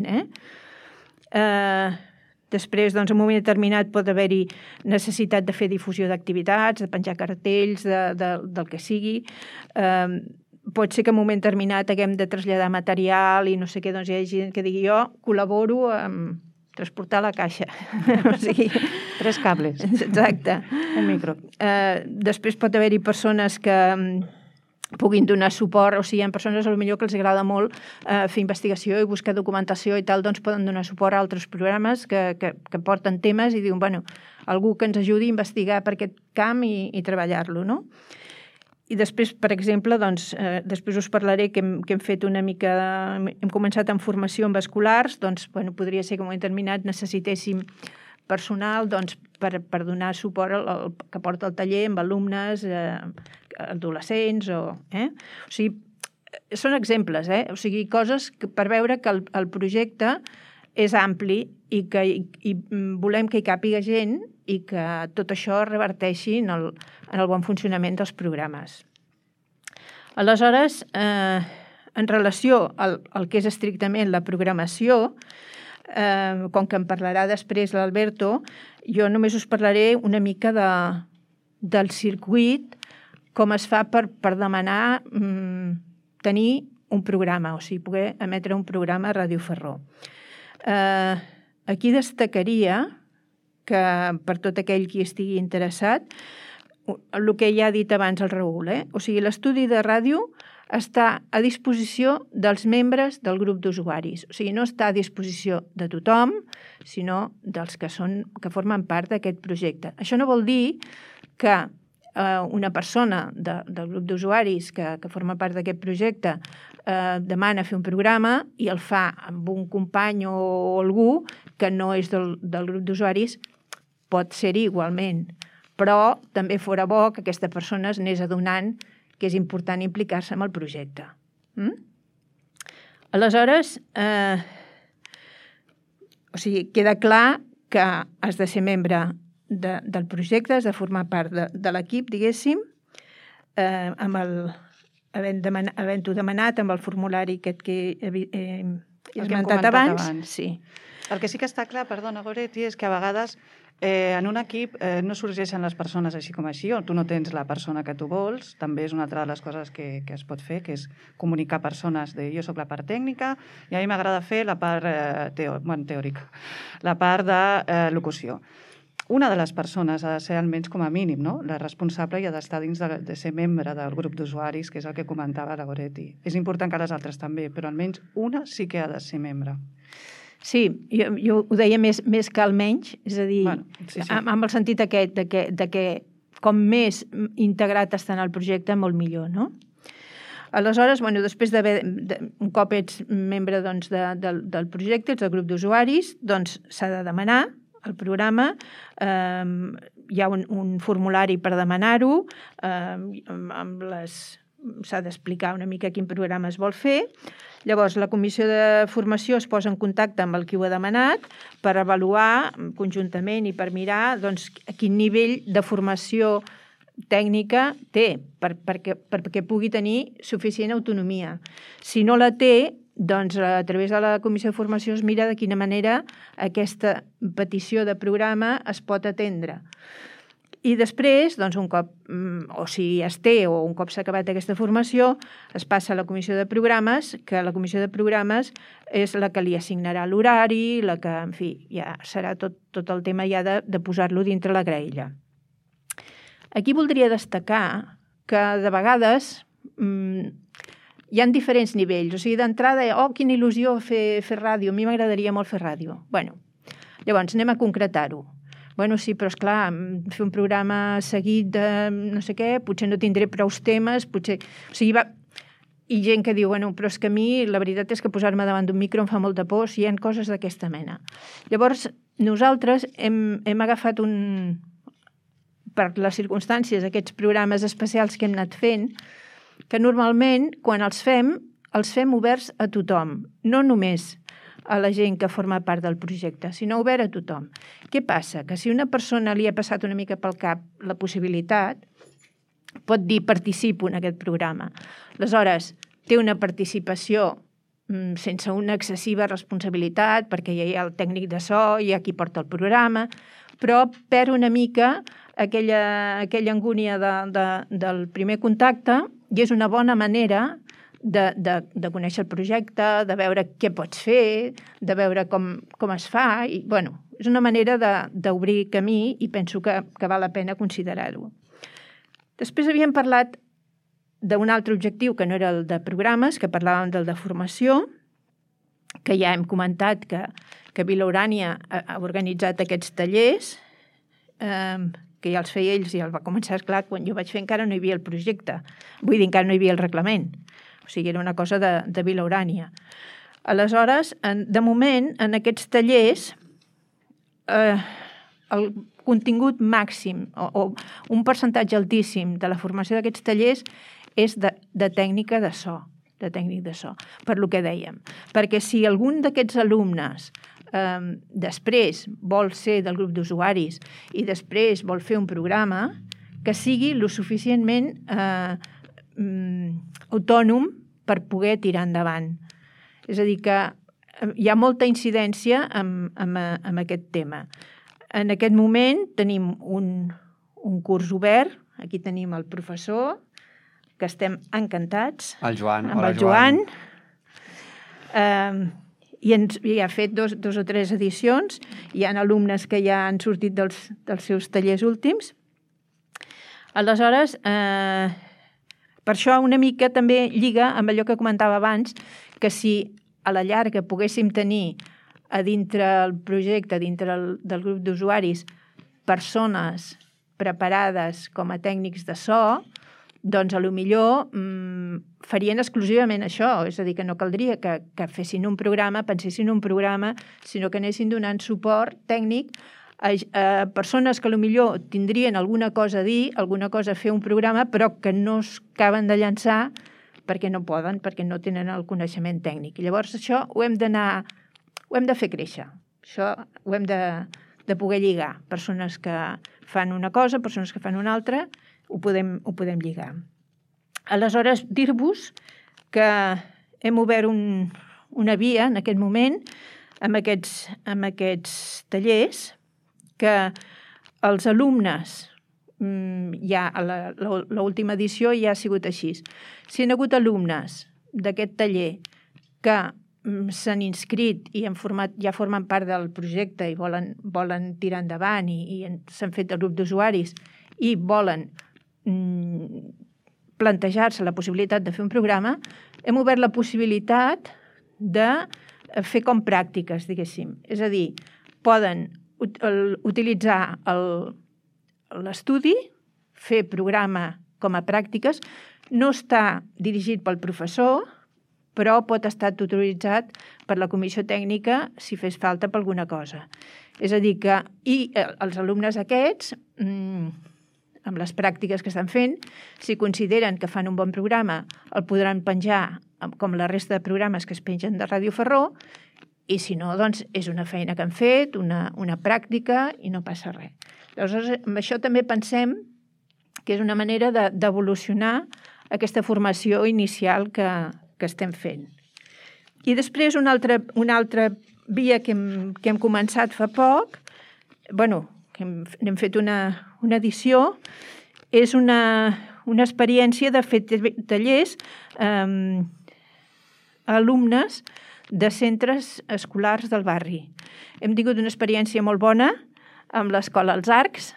Després, doncs, en un moment determinat pot haver-hi necessitat de fer difusió d'activitats, de penjar cartells, del que sigui. Pot ser que en un moment determinat haguem de traslladar material i no sé què, doncs hi ha gent que digui jo col·laboro amb transportar la caixa. O sigui, 3 cables. Exacte. Un micro. Després pot haver-hi persones que puguin donar suport, o sigui, hi ha persones potser que els agrada molt fer investigació i buscar documentació i tal, doncs poden donar suport a altres programes que porten temes i diuen, bueno, algú que ens ajudi a investigar per aquest camp i treballar-lo, no? I després, per exemple, doncs, després us parlaré que hem fet una mica... Hem començat amb formació amb escolars, doncs, bueno, podria ser que en un moment determinat necessitéssim personal doncs, per donar suport que porta el taller amb alumnes, adolescents o... O sigui, són exemples, o sigui, coses per veure que el projecte és ampli i que volem que hi càpiga gent i que tot això reverteixi en el bon funcionament dels programes. Aleshores, en relació al que és estrictament la programació, com que en parlarà després l'Alberto, jo només us parlaré una mica del circuit, com es fa per demanar tenir un programa, o sigui, poder emetre un programa a Ràdio Ferró. Aquí destacaria que per tot aquell qui estigui interessat, el que ja ha dit abans el Raül, o sigui, l'estudi de ràdio està a disposició dels membres del grup d'usuaris. O sigui, no està a disposició de tothom, sinó dels que formen part d'aquest projecte. Això no vol dir que una persona del grup d'usuaris que forma part d'aquest projecte demana fer un programa i el fa amb un company o algú que no és del grup d'usuaris, pot ser-hi igualment. Però també fora bo que aquesta persona es anés adonant que és important implicar-se en el projecte. Aleshores, o sigui, queda clar que has de ser membre del projecte, has de formar part de l'equip, diguéssim, havent-ho demanat amb el formulari aquest que he esmentat abans. Sí. El que sí que està clar, perdona, Goretti, és que a vegades en un equip no sorgeixen les persones així com així, o tu no tens la persona que tu vols, també és una altra de les coses que es pot fer, que és comunicar persones de jo soc la part tècnica i a mi m'agrada fer la part teòrica, la part de locució. Una de les persones ha de ser almenys com a mínim, no? La responsable i ha d'estar dins de ser membre del grup d'usuaris, que és el que comentava la Goretti. És important que les altres també, però almenys una sí que ha de ser membre. Sí, jo ho deia més que almenys, és a dir, sí. amb el sentit aquest de que com més integrat està en el projecte, molt millor, no? Aleshores, després un cop ets membre del projecte, ets del grup d'usuaris, doncs s'ha de demanar el programa, hi ha un formulari per demanar-ho, s'ha d'explicar una mica quin programa es vol fer. Llavors, la comissió de formació es posa en contacte amb el qui ho ha demanat per avaluar conjuntament i per mirar a quin nivell de formació tècnica té perquè pugui tenir suficient autonomia. Si no la té, doncs a través de la comissió de formació es mira de quina manera aquesta petició de programa es pot atendre. I després, un cop, o si es té o un cop s'ha acabat aquesta formació, es passa a la comissió de programes, que la comissió de programes és la que li assignarà l'horari, la que, en fi, ja serà tot el tema ja de posar-lo dintre la graella. Aquí voldria destacar que de vegades hi ha diferents nivells, o sigui, d'entrada, quina il·lusió fer ràdio, a mi m'agradaria molt fer ràdio. Llavors, anem a concretar-ho. Sí, però esclar, fer un programa seguit de no sé què, potser no tindré prou temes, potser... O sigui, i gent que diu, bueno, però és que a mi la veritat és que posar-me davant d'un micro em fa molta por, si hi ha coses d'aquesta mena. Llavors, nosaltres hem agafat per les circumstàncies, aquests programes especials que hem anat fent, que normalment, quan els fem oberts a tothom, no només a la gent que forma part del projecte, sinó obert a tothom. Què passa? Que si una persona li ha passat una mica pel cap la possibilitat, pot dir participo en aquest programa. Aleshores, té una participació sense una excessiva responsabilitat, perquè ja hi ha el tècnic de so, hi ha qui porta el programa, però perd una mica aquella angúnia del primer contacte i és una bona manera de conèixer el projecte, de veure què pots fer, de veure com es fa. I, bueno, és una manera d'obrir camí i penso que val la pena considerar-ho. Després havíem parlat d'un altre objectiu que no era el de programes, que parlàvem del de formació, que ja hem comentat que Vila Urània ha organitzat aquests tallers, que ja els feia ells i el va començar, esclar, quan jo vaig fer encara no hi havia el projecte, vull dir, encara no hi havia el reglament, o sigui, era una cosa de Vila Urània. Aleshores, de moment, en aquests tallers, el contingut màxim o un percentatge altíssim de la formació d'aquests tallers és de tècnica de so, per lo que dèiem. Perquè si algun d'aquests alumnes després vol ser del grup d'usuaris i després vol fer un programa, que sigui lo suficientment autònom per poder tirar endavant. És a dir, que hi ha molta incidència amb aquest tema. En aquest moment tenim un curs obert, aquí tenim el professor, que estem encantats. El Joan. Amb el Joan. I ha fet dos o tres edicions. Hi ha alumnes que ja han sortit dels seus tallers últims. Aleshores, per això una mica també lliga amb allò que comentava abans, que si a la llarga poguéssim tenir a dintre el projecte, dintre del grup d'usuaris, persones preparades com a tècnics de so, doncs potser farien exclusivament això, és a dir, que no caldria que fessin un programa, pensessin un programa, sinó que anessin donant suport tècnic a persones que potser tindrien alguna cosa a dir, alguna cosa a fer un programa, però que no es acaben de llançar perquè no poden, perquè no tenen el coneixement tècnic. I llavors això ho hem de fer créixer. Això ho hem de poder lligar. Persones que fan una cosa, persones que fan una altra, ho podem lligar. Aleshores, dir-vos que hem obert una via en aquest moment amb aquests tallers que els alumnes, ja a l'última edició ja ha sigut així. Si hi ha hagut alumnes d'aquest taller que s'han inscrit i ja formen part del projecte i volen tirar endavant i s'han fet el grup d'usuaris i volen plantejar-se la possibilitat de fer un programa, hem obert la possibilitat de fer com pràctiques, diguéssim. És a dir, poden utilitzar l'estudi, fer programa com a pràctiques, no està dirigit pel professor, però pot estar tutoritzat per la comissió tècnica si fes falta per alguna cosa. És a dir que els alumnes aquests, amb les pràctiques que estan fent, si consideren que fan un bon programa, el podran penjar com la resta de programes que es pengen de Ràdio Ferró, i si no, doncs és una feina que han fet, una pràctica, i no passa res. Llavors, amb això també pensem que és una manera d'evolucionar aquesta formació inicial que estem fent. I després una altra via que hem començat fa poc, que hem fet una edició, és una experiència de fer tallers a alumnes de centres escolars del barri. Hem tingut una experiència molt bona amb l'Escola als Arcs.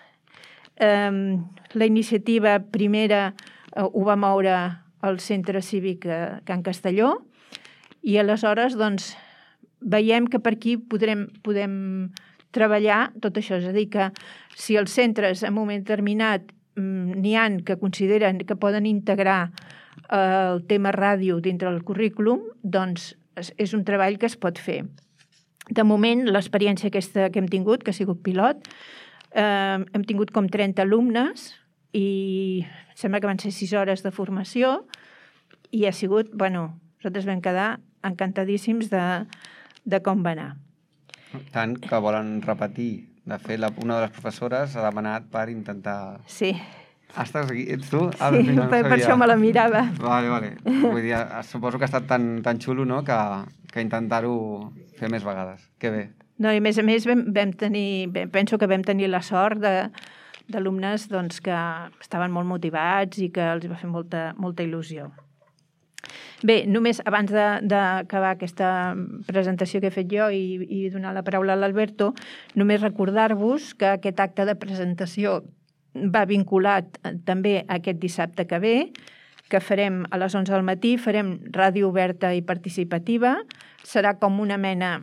La iniciativa primera ho va moure al Centre Cívic Can Castelló i aleshores doncs, veiem que per aquí podem treballar tot això. És a dir, que si els centres en un moment determinat n'hi ha que consideren que poden integrar el tema ràdio dintre del currículum, doncs és un treball que es pot fer. De moment, l'experiència aquesta que hem tingut, que ha sigut pilot, hem tingut com 30 alumnes i sembla que van ser 6 hores de formació i ha sigut, nosaltres vam quedar encantadíssims de com va anar. Tant que volen repetir. De fet, una de les professores ha demanat per intentar... Sí. Estàs aquí? Ets tu? Sí, per això me la mirava. Vale. Vull dir, suposo que ha estat tan xulo, no?, que intentar-ho fer més vegades. Que bé. No, i a més penso que vam tenir la sort d'alumnes doncs, que estaven molt motivats i que els va fer molta il·lusió. Bé, només abans d'acabar aquesta presentació que he fet jo i donar la paraula a l'Alberto, només recordar-vos que aquest acte de presentació va vinculat també aquest dissabte que ve, que farem a les 11 del matí, farem ràdio oberta i participativa, serà com una mena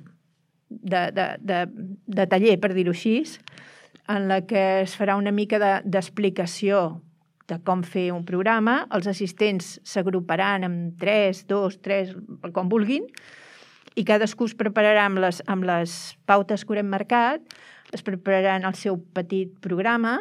de taller, per dir-ho així, en la que es farà una mica d'explicació de com fer un programa. Els assistents s'agruparan en 3, 2, 3, com vulguin, i cadascú es prepararà amb les pautes que haurem marcat, es prepararan el seu petit programa.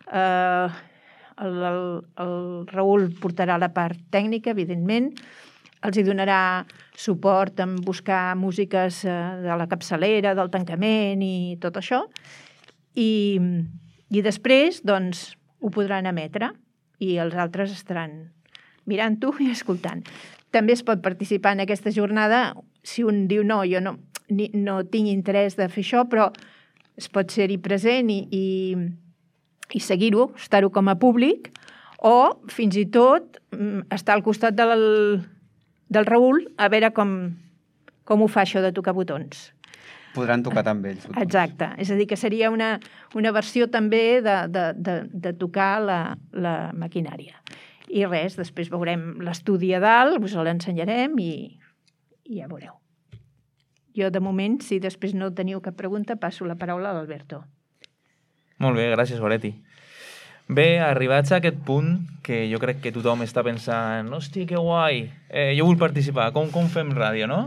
El Raül portarà la part tècnica, evidentment, els hi donarà suport en buscar músiques de la capçalera, del tancament i tot això, i després doncs, ho podran emetre i els altres estaran mirant-ho i escoltant. També es pot participar en aquesta jornada si un diu no, jo no tinc interès de fer això, però es pot ser-hi present i seguir-ho, estar-ho com a públic, o fins i tot estar al costat del Raül a veure com ho fa això de tocar botons. Podran tocar també ells. Exacte, és a dir, que seria una versió també de tocar la maquinària. I res, després veurem l'estudi a dalt, us l'ensenyarem i ja veureu. Jo, de moment, si després no teniu cap pregunta, passo la paraula a l'Alberto. Molt bé, gràcies, Goretti. Bé, arribats a aquest punt, que jo crec que tothom està pensant hosti, que guai, jo vull participar, com fem ràdio, no?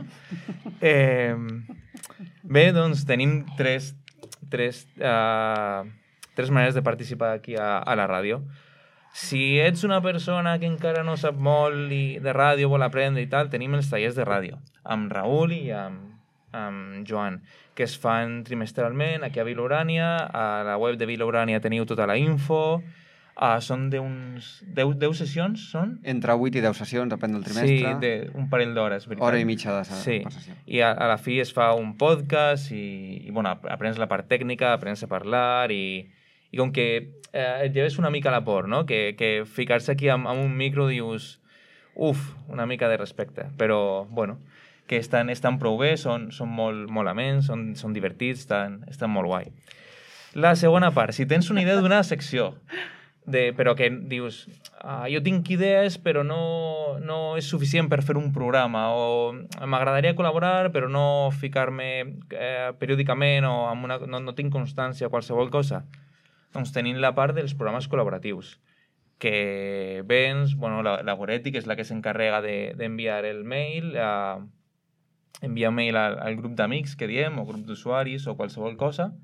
Bé, doncs tenim tres maneres de participar aquí a la ràdio. Si ets una persona que encara no sap molt de ràdio, vol aprendre i tal, tenim els tallers de ràdio, amb Raül i amb Joan, que es fan trimestralment aquí a Vila Urània. A la web de Vila Urània teniu tota la info. Són d'uns 10 sessions, són? Entre 8 i 10 sessions, depèn del trimestre. Sí, un parell d'hores. Hora i mitja de sessió. I a la fi es fa un podcast i aprens la part tècnica, aprens a parlar i com que et lleves una mica a la por, no? Que ficar-se aquí amb un micro dius una mica de respecte. Però, que estan prou bé, són molt amens, són divertits, estan molt guai. La segona part, si tens una idea d'una secció, però que dius, jo tinc idees però no és suficient per fer un programa, o m'agradaria col·laborar però no ficar-me periòdicament o no tinc constància o qualsevol cosa, doncs tenim la part dels programes col·laboratius, que vens, la Goretti, que és la que s'encarrega d'enviar el mail, enviar mail al grup d'amics que diem, o grup d'usuaris o qualsevol cosa,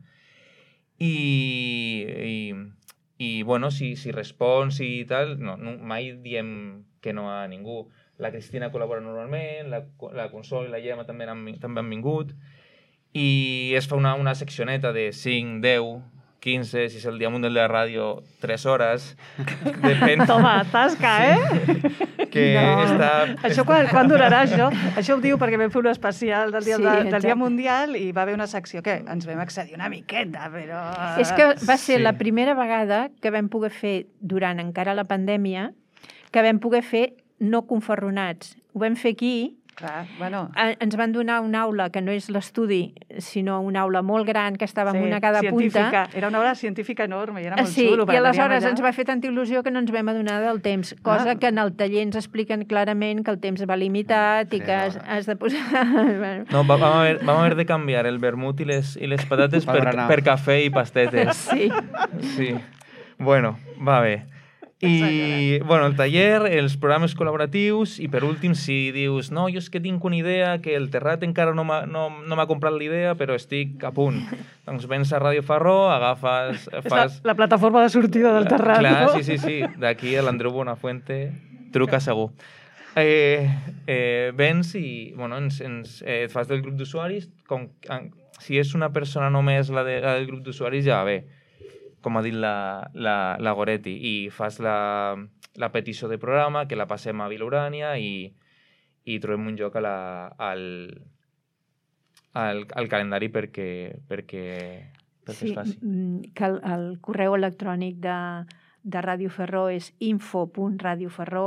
si respons i tal, mai diem que no a ningú. La Cristina col·labora normalment, la Consol i la Gemma també han vingut, i es fa una seccioneta de 5, 10, 15, si és el dia mundial de la ràdio, 3 hores. Depèn... Toma, tasca, Això quan durarà, això? Això ho diu perquè vam fer un especial del Dia Mundial i va haver una secció que ens vam accedir una miqueta, però... És que va ser la primera vegada que vam poder fer, durant encara la pandèmia, que vam poder fer no conferronats. Ho vam fer aquí. Clar, ens van donar una aula que no és l'estudi, sinó una aula molt gran que estava en una a cada punta. Era una aula científica enorme i era molt xulo. I aleshores ens va fer tanta il·lusió que no ens vam adonar del temps, cosa que en el taller ens expliquen clarament que el temps va limitat i que has de posar... No, vam haver de canviar el vermut i les patates per cafè i pastetes. Sí. Bueno, va bé. I, bueno, el taller, els programes col·laboratius i, per últim, si dius no, jo és que tinc una idea, que el Terrat encara no m'ha comprat l'idea, però estic a punt. Doncs vens a Ràdio Farró, agafes... És la plataforma de sortida del Terrat, clar, no? sí. D'aquí a l'Andreu Bonafuente truca segur. Vens i bueno, et fas del grup d'usuaris. Si és una persona només la del grup d'usuaris, ja va bé, com ha dit la Goretti, i fas la petició de programa, que la passem a Vilurània i trobem un lloc al calendari perquè es faci. Que el correu electrònic de Ràdio Ferró és info.radioferró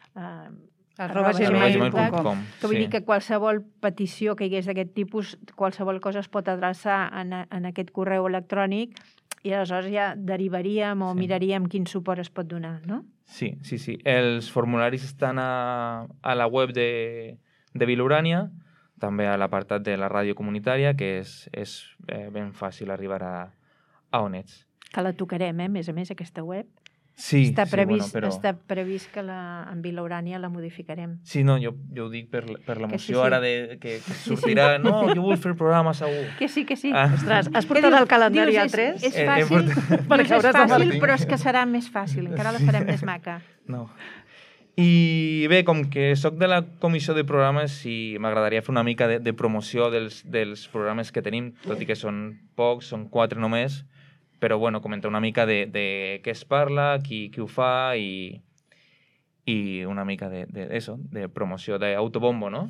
@gmail.com. Que vull dir que qualsevol petició que hi hagués d'aquest tipus, qualsevol cosa es pot adreçar en aquest correu electrònic i aleshores ja derivaríem o miraríem quin suport es pot donar, no? Sí. Els formularis estan a la web de Vilurània, també a l'apartat de la ràdio comunitària, que és ben fàcil arribar a on ets. Que la tocarem, a més, aquesta web. Sí, Està previst però... que en Vilurània la modificarem. Sí, no, jo ho dic per l'emoció sí. ara que sortirà. No, jo vull fer el programa segur. Que sí. Ostres, has portat el calendari a 3? És fàcil, perquè hauràs de fàcil, marcar. però és que serà més fàcil. Encara la farem més maca. No. I bé, com que sóc de la comissió de programes, sí, m'agradaria fer una mica de promoció dels programes que tenim, tot i que són pocs, són 4 només, però bueno, comentar una mica de què es parla, qui ho fa i una mica de promoció, d'autobombo, no?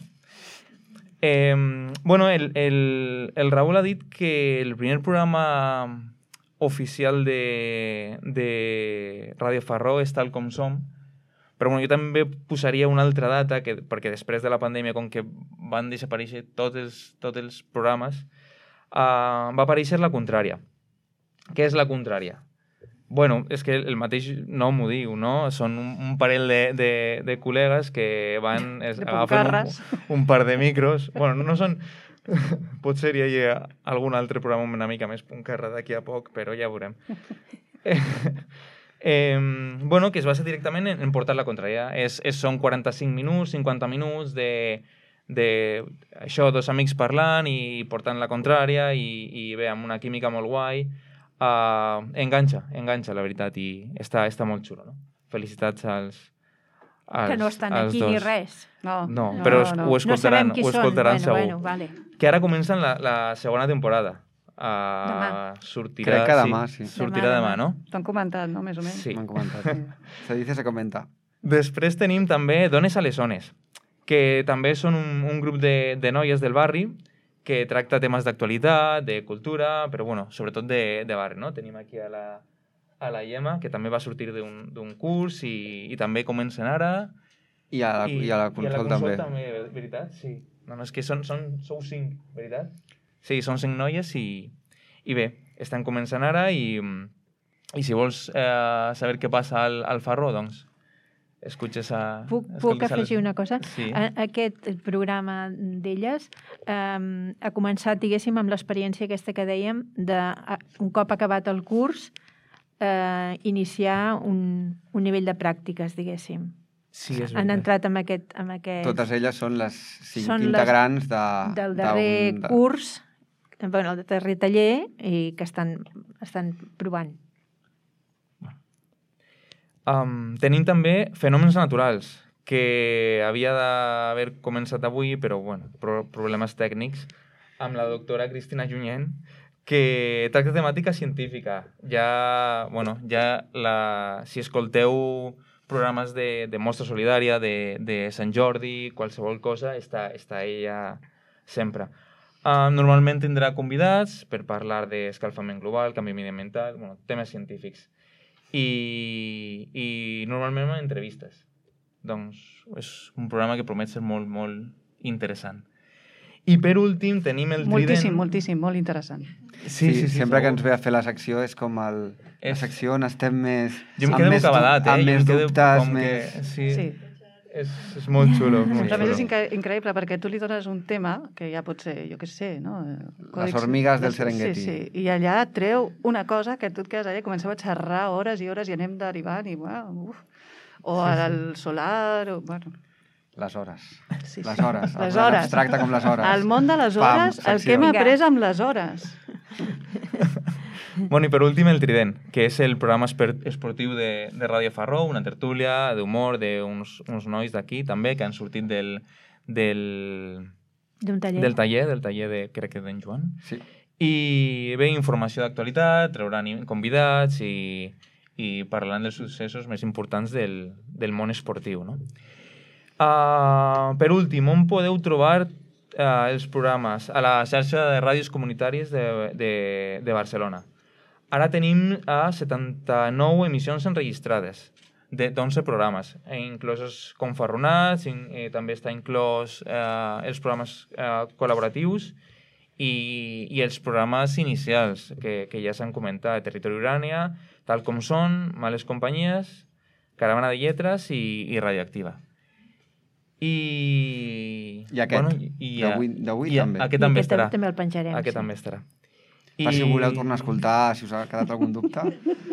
Bueno, el Raúl ha dit que el primer programa oficial de Ràdio Farró és Tal com som, però bueno, jo també posaria una altra data, perquè després de la pandèmia, com que van desaparèixer tots els programes, va aparèixer la contrària. Què és la contrària? Bueno, és que el mateix nom ho diu, no? Són un parell de col·legues que van... agafen un par de micros. Bueno, no són... Potser hi hagi algun altre programa una mica més puncarra d'aquí a poc, però ja veurem. Bueno, que es basa directament en portar la contrària. Són 45 minuts, 50 minuts això, dos amics parlant i portant la contrària i bé, amb una química molt guai. Enganxa, la veritat, i està molt xulo, no? Felicitats als que no estan aquí dos. ni res. No, però ho escoltaran, no segur. Bueno, vale. Que ara comencen la segona temporada. Demà. Crec que demà, sí. Sortirà demà, no? T'han comentat, no? Més o menys. Sí. M'han comentat. Se dice, se comenta. Després tenim també Dones a les Zones, que també són un grup de noies del barri que tracta temes d'actualitat, de cultura, però bueno, sobretot de barri, no? Tenim aquí a la Gemma, que també va sortir d'un curs i també comencen ara. I a la Consol també. Veritat? Sí. No, és que sou 5, veritat? Sí, són 5 noies i bé, estan començant ara i si vols saber què passa al Farró, doncs Puc afegir una cosa? Sí. Aquest programa d'elles ha començat, diguéssim, amb l'experiència aquesta que dèiem un cop acabat el curs iniciar un nivell de pràctiques, diguéssim. Sí, és veritat. Han entrat amb aquest... Totes elles són les 5 integrants del darrer curs, bueno, el darrer taller, i que estan provant. Tenim també Fenòmens Naturals, que havia d'haver començat avui, però bueno, problemes tècnics, amb la doctora Cristina Junyent, que tracta temàtica científica. Si escolteu programes de Mostra Solidària, de Sant Jordi, qualsevol cosa, està ella sempre. Normalment tindrà convidats per parlar d'escalfament global, canvi mediambiental, temes científics. I normalment en entrevistes. Doncs és un programa que promet ser molt, molt interessant. I per últim tenim el Trident... Moltíssim, molt interessant. Sí, sempre que ens ve a fer la secció és com la secció on estem més... Jo em quedo bocabadat, amb més dubtes, més... Sí. És molt xulo. A més, és increïble, perquè tu li dones un tema, que ja pot ser, jo què sé, no? Les hormigues del Serengeti. Sí, i allà treu una cosa que tu et quedes allà i comenceu a xerrar hores i hores i anem derivant i, o al solar, o, bueno... Les hores. Sí, les hores. Les hores. Abstracte com les hores. El món de les hores, el que hem après amb les hores. Bueno, i per últim, el Trident, que és el programa esportiu de Ràdio Farró, una tertúlia d'humor d'uns nois d'aquí també, que han sortit del taller de, crec que d'en Joan. Sí. I bé, informació d'actualitat, trauran convidats i parlaran dels successos més importants del món esportiu, no? Per últim, on podeu trobar els programes? A la xarxa de ràdios comunitàries de Barcelona. Ara tenim 79 emissions enregistrades d'11 programes, inclosos confarronats, també està inclòs els programes col·laboratius i els programes inicials que ja s'han comentat, Territori Urània, Tal com són, Males companyies, Caravana de lletres i Radioactiva. I aquest, d'avui també. Aquest també estarà. També el penjarem. Aquest també estarà. Per si voleu tornar a escoltar, si us ha quedat algun dubte.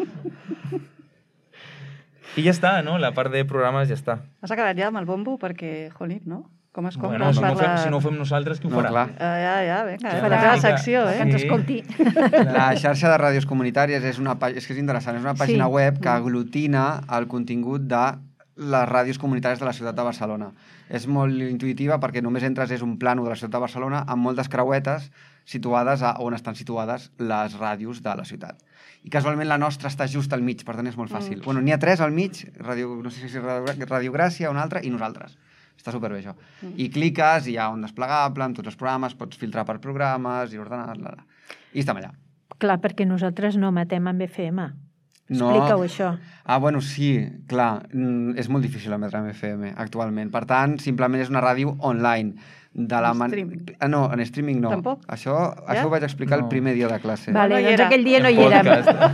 I ja està, no? La part de programes ja està. Has acabat ja amb el bombo perquè, jolín, no? Com es compra? Bueno, si no ho fem nosaltres, qui ho farà? Clar. Ja, vinga, per la teva secció, Que ens escolti. La xarxa de ràdios comunitàries és que és interessant, és una pàgina web que aglutina el contingut de les ràdios comunitàries de la ciutat de Barcelona. És molt intuïtiva perquè només entres, és un plànol de la ciutat de Barcelona amb moltes creuetes situades on estan situades les ràdios de la ciutat. I casualment la nostra està just al mig, per tant és molt fàcil. Bueno, n'hi ha 3 al mig, no sé si Ràdio Gràcia, una altra, i nosaltres. Està superbé això. I cliques, i hi ha un desplegable amb tots els programes, pots filtrar per programes i ordenar-la. I estem allà. Clar, perquè nosaltres no matem amb FM. No. Explica-ho, això. Bueno, sí, clar. És molt difícil emetre en FM actualment. Per tant, simplement és una ràdio online. Streaming? No, en streaming no. Tampoc? Això ho vaig explicar el primer dia de classe. Vale, doncs aquell dia no hi érem.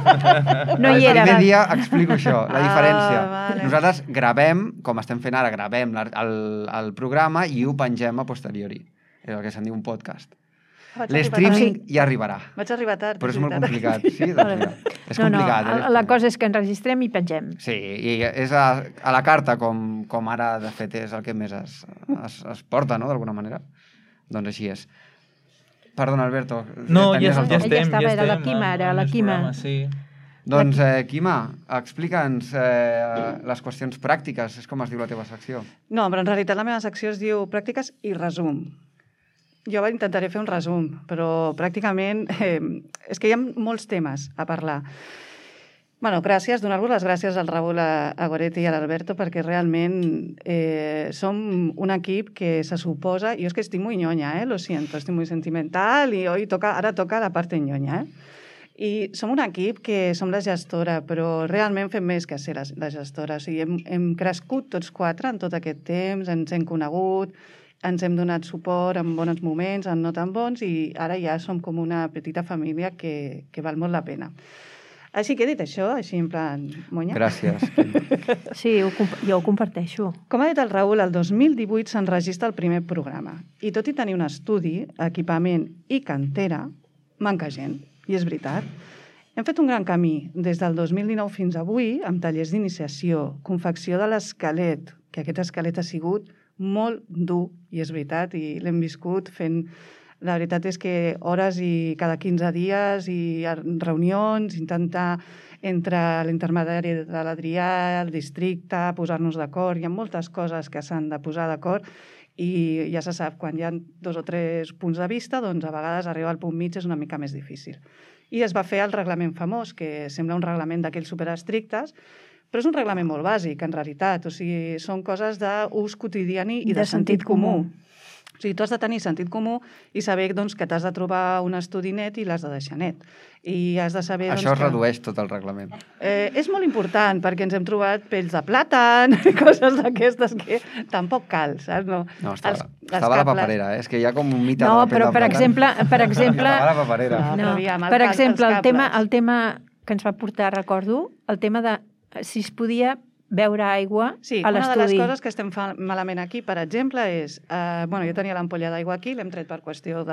No hi érem. El primer érem. dia explico això, la diferència. Vale. Nosaltres gravem, com estem fent ara, gravem el programa i ho pengem a posteriori. És el que se'n diu un podcast. L'streaming ja arribarà. Vaig arribar tard. Però és molt complicat. Sí, doncs mira. És complicat. La cosa és que enregistrem i pengem. Sí, i és a la carta, com ara, de fet, és el que més es porta, no?, d'alguna manera. Doncs així és. Perdona, Alberto. No, ja estem. Era la Quima, Sí. Doncs, Quima, explica'ns les qüestions pràctiques. És com es diu la teva secció. No, però en realitat la meva secció es diu Pràctiques i resum. Jo intentaré fer un resum, però pràcticament és que hi ha molts temes a parlar. Bueno, gràcies, donar-vos les gràcies al Raúl, a Goretti i a l'Alberto, perquè realment som un equip que se suposa... Jo és que estic muy ñoña, lo siento, estic muy sentimental i ara toca la part ñoña, I som un equip que som la gestora, però realment fem més que ser la gestora. O sigui, hem crescut tots 4 en tot aquest temps, ens hem conegut, ens hem donat suport en bons moments, en no tan bons, i ara ja som com una petita família que val molt la pena. Així que he dit això, així en plan monya. Gràcies. Sí, jo ho comparteixo. Com ha dit el Raül, el 2018 s'enregistra el primer programa. I tot i tenir un estudi, equipament i cantera, manca gent. I és veritat. Hem fet un gran camí des del 2019 fins avui, amb tallers d'iniciació, confecció de l'esquelet, que aquest esquelet ha sigut molt dur, i és veritat, i l'hem viscut fent... La veritat és que hores i cada 15 dies i reunions, intentar entre l'intermediari de l'Adrià, el districte, posar-nos d'acord. Hi ha moltes coses que s'han de posar d'acord i ja se sap, quan hi ha 2 o 3 punts de vista, doncs a vegades arribar al punt mig és una mica més difícil. I es va fer el reglament famós, que sembla un reglament d'aquells superestrictes, però és un reglament molt bàsic, en realitat. O sigui, són coses d'ús quotidiani i de sentit comú. O sigui, tu has de tenir sentit comú i saber doncs, que t'has de trobar un estudi net i l'has de deixar net. I has de saber... Això es redueix tot el reglament. És molt important, perquè ens hem trobat pells de plàtan, coses d'aquestes que tampoc cal, saps? No, estava a la paperera, És que hi ha com un mite no, de la pell però, de plàtan. per exemple... Estava a la paperera. Per exemple, el tema que ens va portar, recordo, el tema de si es podia beure aigua Sí, a una de les l'estudi. coses que estem fent malament aquí, per exemple, és... jo tenia l'ampolla d'aigua aquí, l'hem tret per qüestió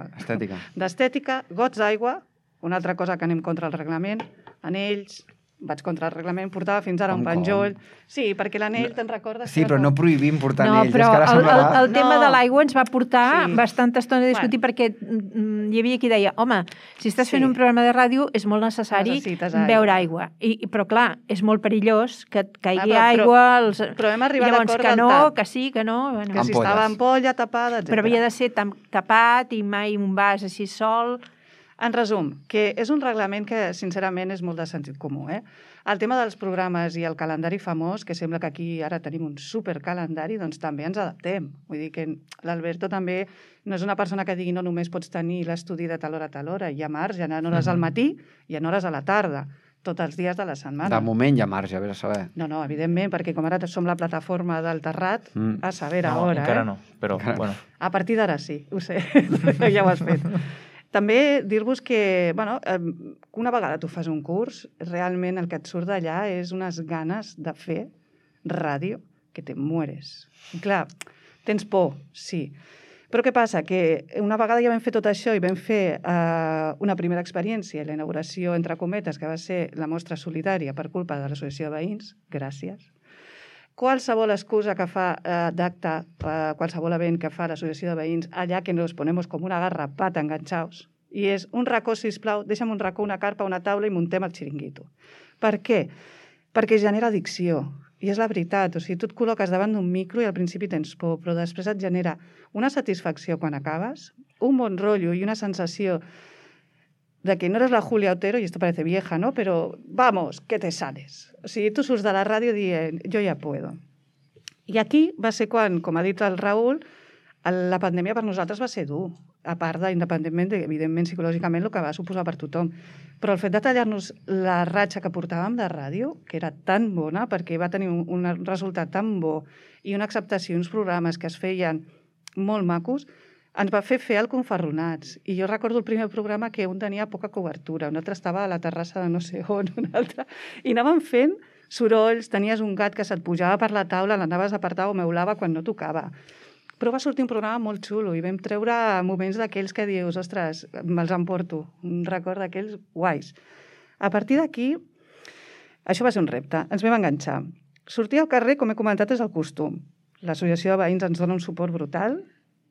d'estètica, gots d'aigua, una altra cosa que anem contra el reglament, anells, vaig contra el reglament, portava fins ara un penjoll... Sí, perquè l'anell te'n recordes? Sí, però no prohibim portar No, anells. però És que ara semblarà... el tema de l'aigua ens va portar Sí. bastanta estona a discutir perquè hi havia qui deia, home, si estàs fent un programa de ràdio és molt necessari Necessites aigua. beure aigua. Però clar, és molt perillós que et caigui però- aigua... però hem arribat a Llavors, l'acord que del no, tap. que sí, que no... Bueno. Que si Ampolles. estava ampolla, tapada, etc. Però havia de ser tapat i mai un vas així sol... En resum, que és un reglament que, sincerament, és molt de sentit comú. El tema dels programes i el calendari famós, que sembla que aquí ara tenim un supercalendari, doncs també ens adaptem. Vull dir que l'Alberto també no és una persona que digui no només pots tenir l'estudi de tal hora a tal hora. Hi ha marge, hi ha hores al matí, hi ha hores a la tarda, tots els dies de la setmana. De moment hi ha marge, vés a saber. No, evidentment, perquè com ara som la plataforma del Terrat, a saber No, ara. encara no, però bueno. A partir d'ara sí, ho sé, ja ho has fet. També dir-vos que, una vegada tu fas un curs, realment el que et surt d'allà és unes ganes de fer ràdio que te mueres. I clar, tens por, sí. Però què passa? Que una vegada ja vam fer tot això i vam fer una primera experiència, la inauguració, entre cometes, que va ser la mostra solidària per culpa de l'associació de veïns, gràcies. Qualsevol excusa que fa d'acte, qualsevol event que fa l'associació de veïns, allà que nos ponemos com una garrapata enganxaos, i és un racó, sisplau, deixa'm un racó, una carpa, una taula i muntem el xiringuito. Per què? Perquè genera addicció. I és la veritat, o sigui, tu et col·loques davant d'un micro i al principi tens por, però després et genera una satisfacció quan acabes, un bon rotllo i una sensació de que no eres la Julia Otero, y esto parece vieja, ¿no? Pero vamos, que te sales. O sigui, tu surts de la ràdio dient, jo ja puedo. I aquí va ser quan, com ha dit el Raül, la pandèmia per nosaltres va ser dur, a part d'independentment, evidentment, psicològicament, el que va suposar per tothom. Però el fet de tallar-nos la ratxa que portàvem de ràdio, que era tan bona, perquè va tenir un resultat tan bo i una acceptació, uns programes que es feien molt macos, ens va fer el Confarronats. I jo recordo el primer programa que un tenia poca cobertura, un altre estava a la terrassa de no sé on, un altre... I anàvem fent sorolls, tenies un gat que se't pujava per la taula, l'anaves a apartar o meulava quan no tocava. Però va sortir un programa molt xulo i vam treure moments d'aquells que dius, ostres, me'ls emporto, un record d'aquells guais. A partir d'aquí, això va ser un repte, ens vam enganxar. Sortir al carrer, com he comentat, és el costum. L'associació de veïns ens dona un suport brutal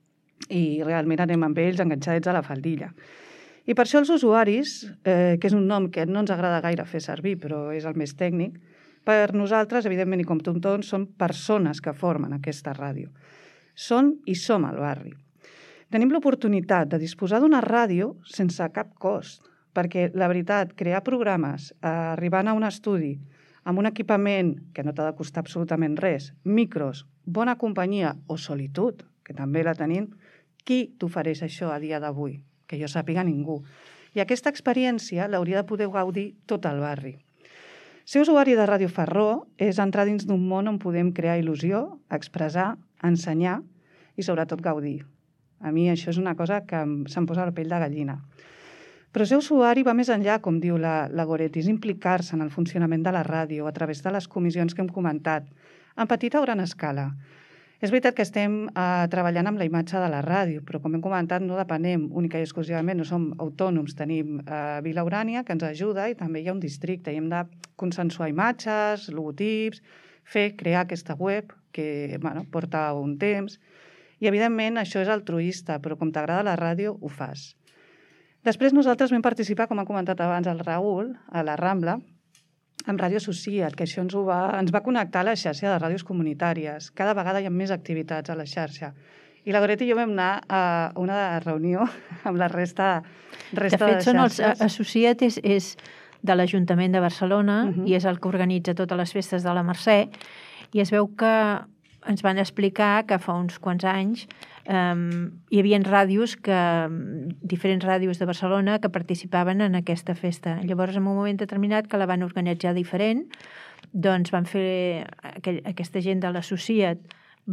i realment anem amb ells enganxadets a la faldilla. I per això els usuaris, que és un nom que no ens agrada gaire fer servir, però és el més tècnic, per nosaltres, evidentment, i com tothom, són persones que formen aquesta ràdio. Són i som al barri. Tenim l'oportunitat de disposar d'una ràdio sense cap cost, perquè, la veritat, crear programes, arribant a un estudi, amb un equipament que no t'ha de costar absolutament res, micros, bona companyia o solitud, que també la tenim, qui t'ofereix això a dia d'avui? Que jo sàpiga ningú. I aquesta experiència l'hauria de poder gaudir tot el barri. Ser usuari de Ràdio Ferró és entrar dins d'un món on podem crear il·lusió, expressar, ensenyar i sobretot gaudir. A mi això és una cosa que se'm posa la pell de gallina. Però ser usuari va més enllà, com diu la Goretti, és implicar-se en el funcionament de la ràdio a través de les comissions que hem comentat, en petita o gran escala. És veritat que estem treballant amb la imatge de la ràdio, però com hem comentat no depenem única i exclusivament, no som autònoms, tenim Vila Urània que ens ajuda i també hi ha un districte i hem de consensuar imatges, logotips, crear aquesta web que porta un temps i evidentment això és altruista, però com t'agrada la ràdio ho fas. Després nosaltres vam participar, com ha comentat abans el Raül, a la Rambla, amb Ràdio Associat, que això ens va connectar a la xarxa de ràdios comunitàries. Cada vegada hi ha més activitats a la xarxa. I la Goretti i jo vam anar a una reunió amb la resta de xarxes. De fet, Associat és de l'Ajuntament de Barcelona i és el que organitza totes les festes de la Mercè i es veu que ens van explicar que fa uns quants anys hi havia ràdios, diferents ràdios de Barcelona que participaven en aquesta festa. Llavors, en un moment determinat que la van organitzar diferent, doncs van fer, aquesta gent de l'Associat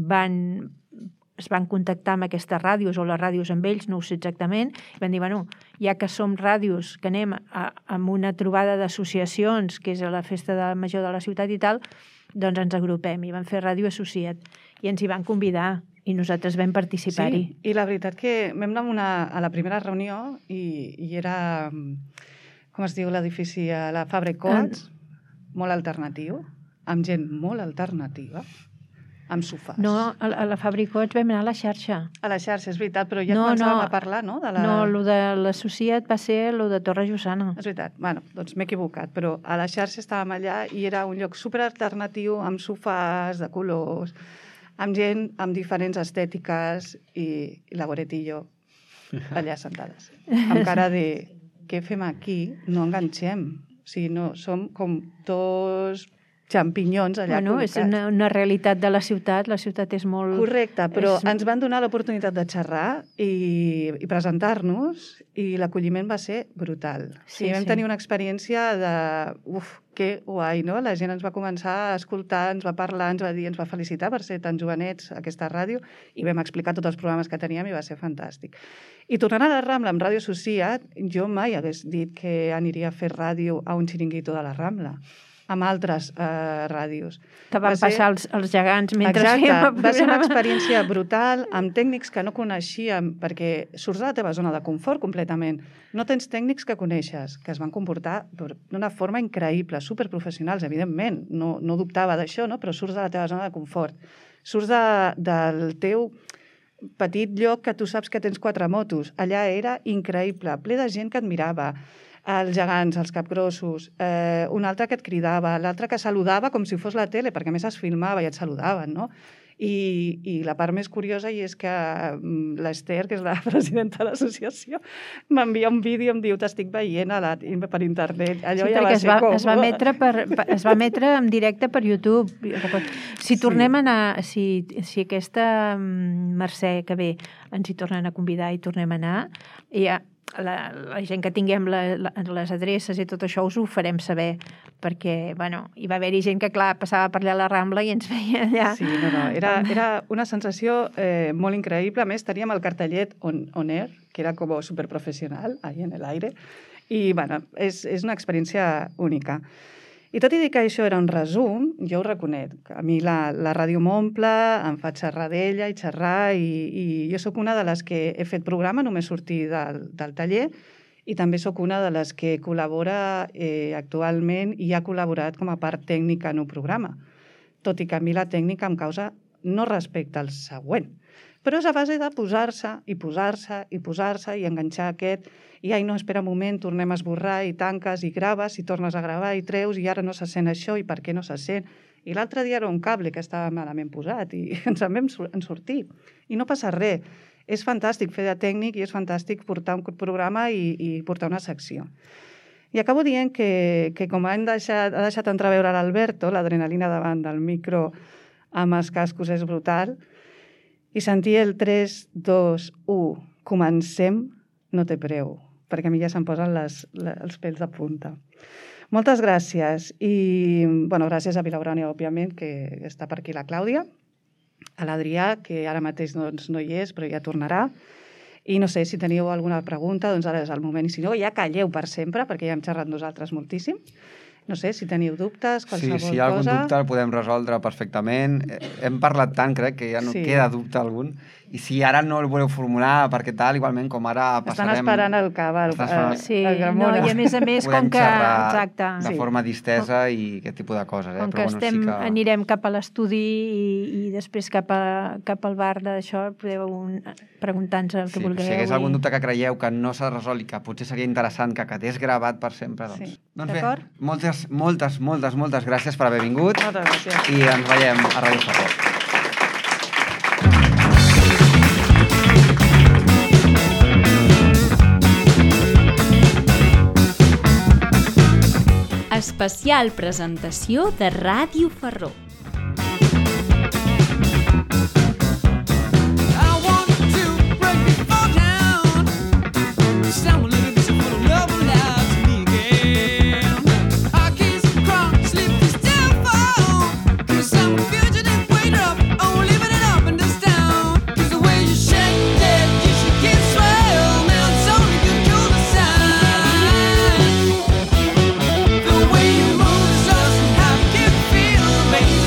es van contactar amb aquestes ràdios o les ràdios amb ells, no ho sé exactament, i van dir, ja que som ràdios que anem amb una trobada d'associacions, que és a la festa major de la ciutat i tal, doncs ens agrupem i vam fer Ràdio Associat i ens hi van convidar i nosaltres vam participar-hi. Sí, i la veritat que vam anar a la primera reunió i era, com es diu l'edifici, a la Fabra i Coats, molt alternatiu, amb gent molt alternativa, amb sofàs. No, a la Fabra i Coats vam anar a la xarxa. A la xarxa, és veritat, però ja començàvem a parlar, no? No, el de l'associat va ser el de Torre Jussana. És veritat. Bueno, doncs m'he equivocat, però a la xarxa estàvem allà i era un lloc superalternatiu, amb sofàs, de colors, amb gent amb diferents estètiques i la Goret i jo allà sentades. Amb cara de què fem aquí? No enganxem. O sigui, no, som com dos xampinyons allà col·locats. És una realitat de la ciutat és molt... Correcte, però ens van donar l'oportunitat de xerrar i presentar-nos i l'acolliment va ser brutal. Sí, vam tenir una experiència de... que guai, no? La gent ens va començar a escoltar, ens va parlar, ens va dir, ens va felicitar per ser tan jovenets a aquesta ràdio i vam explicar tots els programes que teníem i va ser fantàstic. I tornant a la Rambla amb Ràdio Associat, jo mai hagués dit que aniria a fer ràdio a un xiringuito de la Rambla, amb altres ràdios. Que van passar els gegants mentre fèiem el programa. Va ser una experiència brutal, amb tècnics que no coneixíem, perquè surts de la teva zona de confort completament. No tens tècnics que coneixes, que es van comportar d'una forma increïble, superprofessionals, evidentment. No dubtava d'això, no? Però surts de la teva zona de confort. Surts del teu petit lloc que tu saps que tens 4 motos. Allà era increïble, ple de gent que et mirava, els gegants, els capgrossos, un altre que et cridava, l'altre que saludava com si fos la tele, perquè a més es filmava i et saludaven, no? I la part més curiosa és que l'Ester, que és la presidenta de l'associació, m'envia un vídeo i em diu t'estic veient per internet. Allò ja va ser com... Es va emetre en directe per YouTube. Si tornem a anar, si aquesta Mercè que ve ens hi tornen a convidar i tornem a anar, ja... La gent que tinguem les adreces i tot això us ho farem saber, perquè, bueno, hi va haver-hi gent que, clar, passava per allà a la Rambla i ens veia allà. Sí, no, era una sensació molt increïble. A més, teníem el cartellet on air, que era com superprofessional, ahí en el aire, i, bueno, és una experiència única. I tot i dir que això era un resum, jo ho reconec. A mi la ràdio m'omple, em fa xerrar d'ella i xerrar, i jo sóc una de les que he fet programa, només sortir del taller, i també sóc una de les que col·labora actualment i ha col·laborat com a part tècnica en un programa. Tot i que a mi la tècnica em causa no respecte al següent. Però és a base de posar-se i enganxar aquest, i no, espera un moment, tornem a esborrar, i tanques, i graves, i tornes a gravar, i treus, i ara no se sent això, i per què no se sent? I l'altre dia era un cable que estava malament posat, i ens en vam sortir. I no passa res. És fantàstic fer de tècnic, i és fantàstic portar un programa i portar una secció. I acabo dient que com ha deixat entreveure l'Alberto, l'adrenalina davant del micro amb els cascos és brutal, i sentir el 3, 2, 1, comencem, no té preu, perquè a mi ja se'm posen els pèls de punta. Moltes gràcies. I, bueno, gràcies a Vilaurània, òbviament, que està per aquí la Clàudia, a l'Adrià, que ara mateix doncs, no hi és, però ja tornarà. I no sé, si teniu alguna pregunta, doncs ara és el moment. I si no, ja calleu per sempre, perquè ja hem xerrat nosaltres moltíssim. No sé, si teniu dubtes, qualsevol cosa... Si hi ha algun dubte el podem resoldre perfectament. Hem parlat tant, crec, que ja no queda dubte algun. I si ara no el voleu formular perquè tal, igualment com ara passarem... Estan esperant el cabal. Sí, no, i a més, com que... Exacte. De forma distesa i aquest tipus de coses. Com que anirem cap a l'estudi i després cap al bar d'això, podeu preguntar-nos el que vulgueu. Si hi hagués algun dubte que creieu que no s'ha resolt i que potser seria interessant que quedés gravat per sempre, doncs... Doncs bé, moltes gràcies per haver vingut. Moltes gràcies. I ens veiem a Ràdio Ferró. Especial presentació de Ràdio Ferró. Baby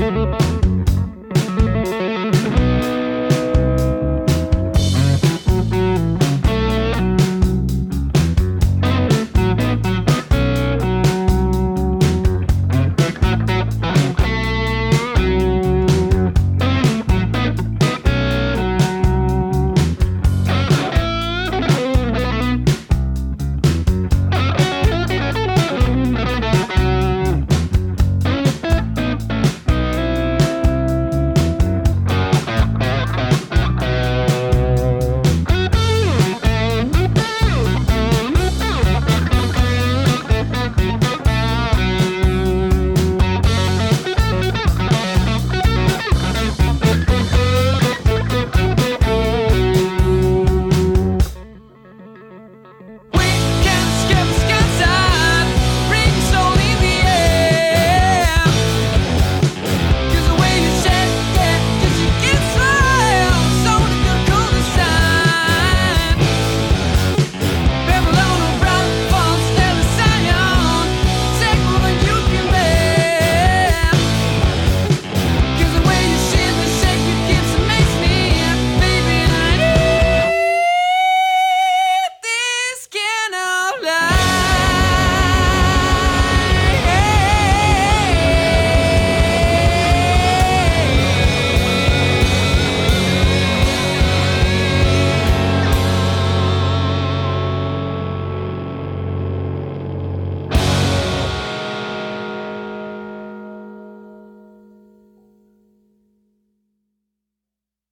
Farró.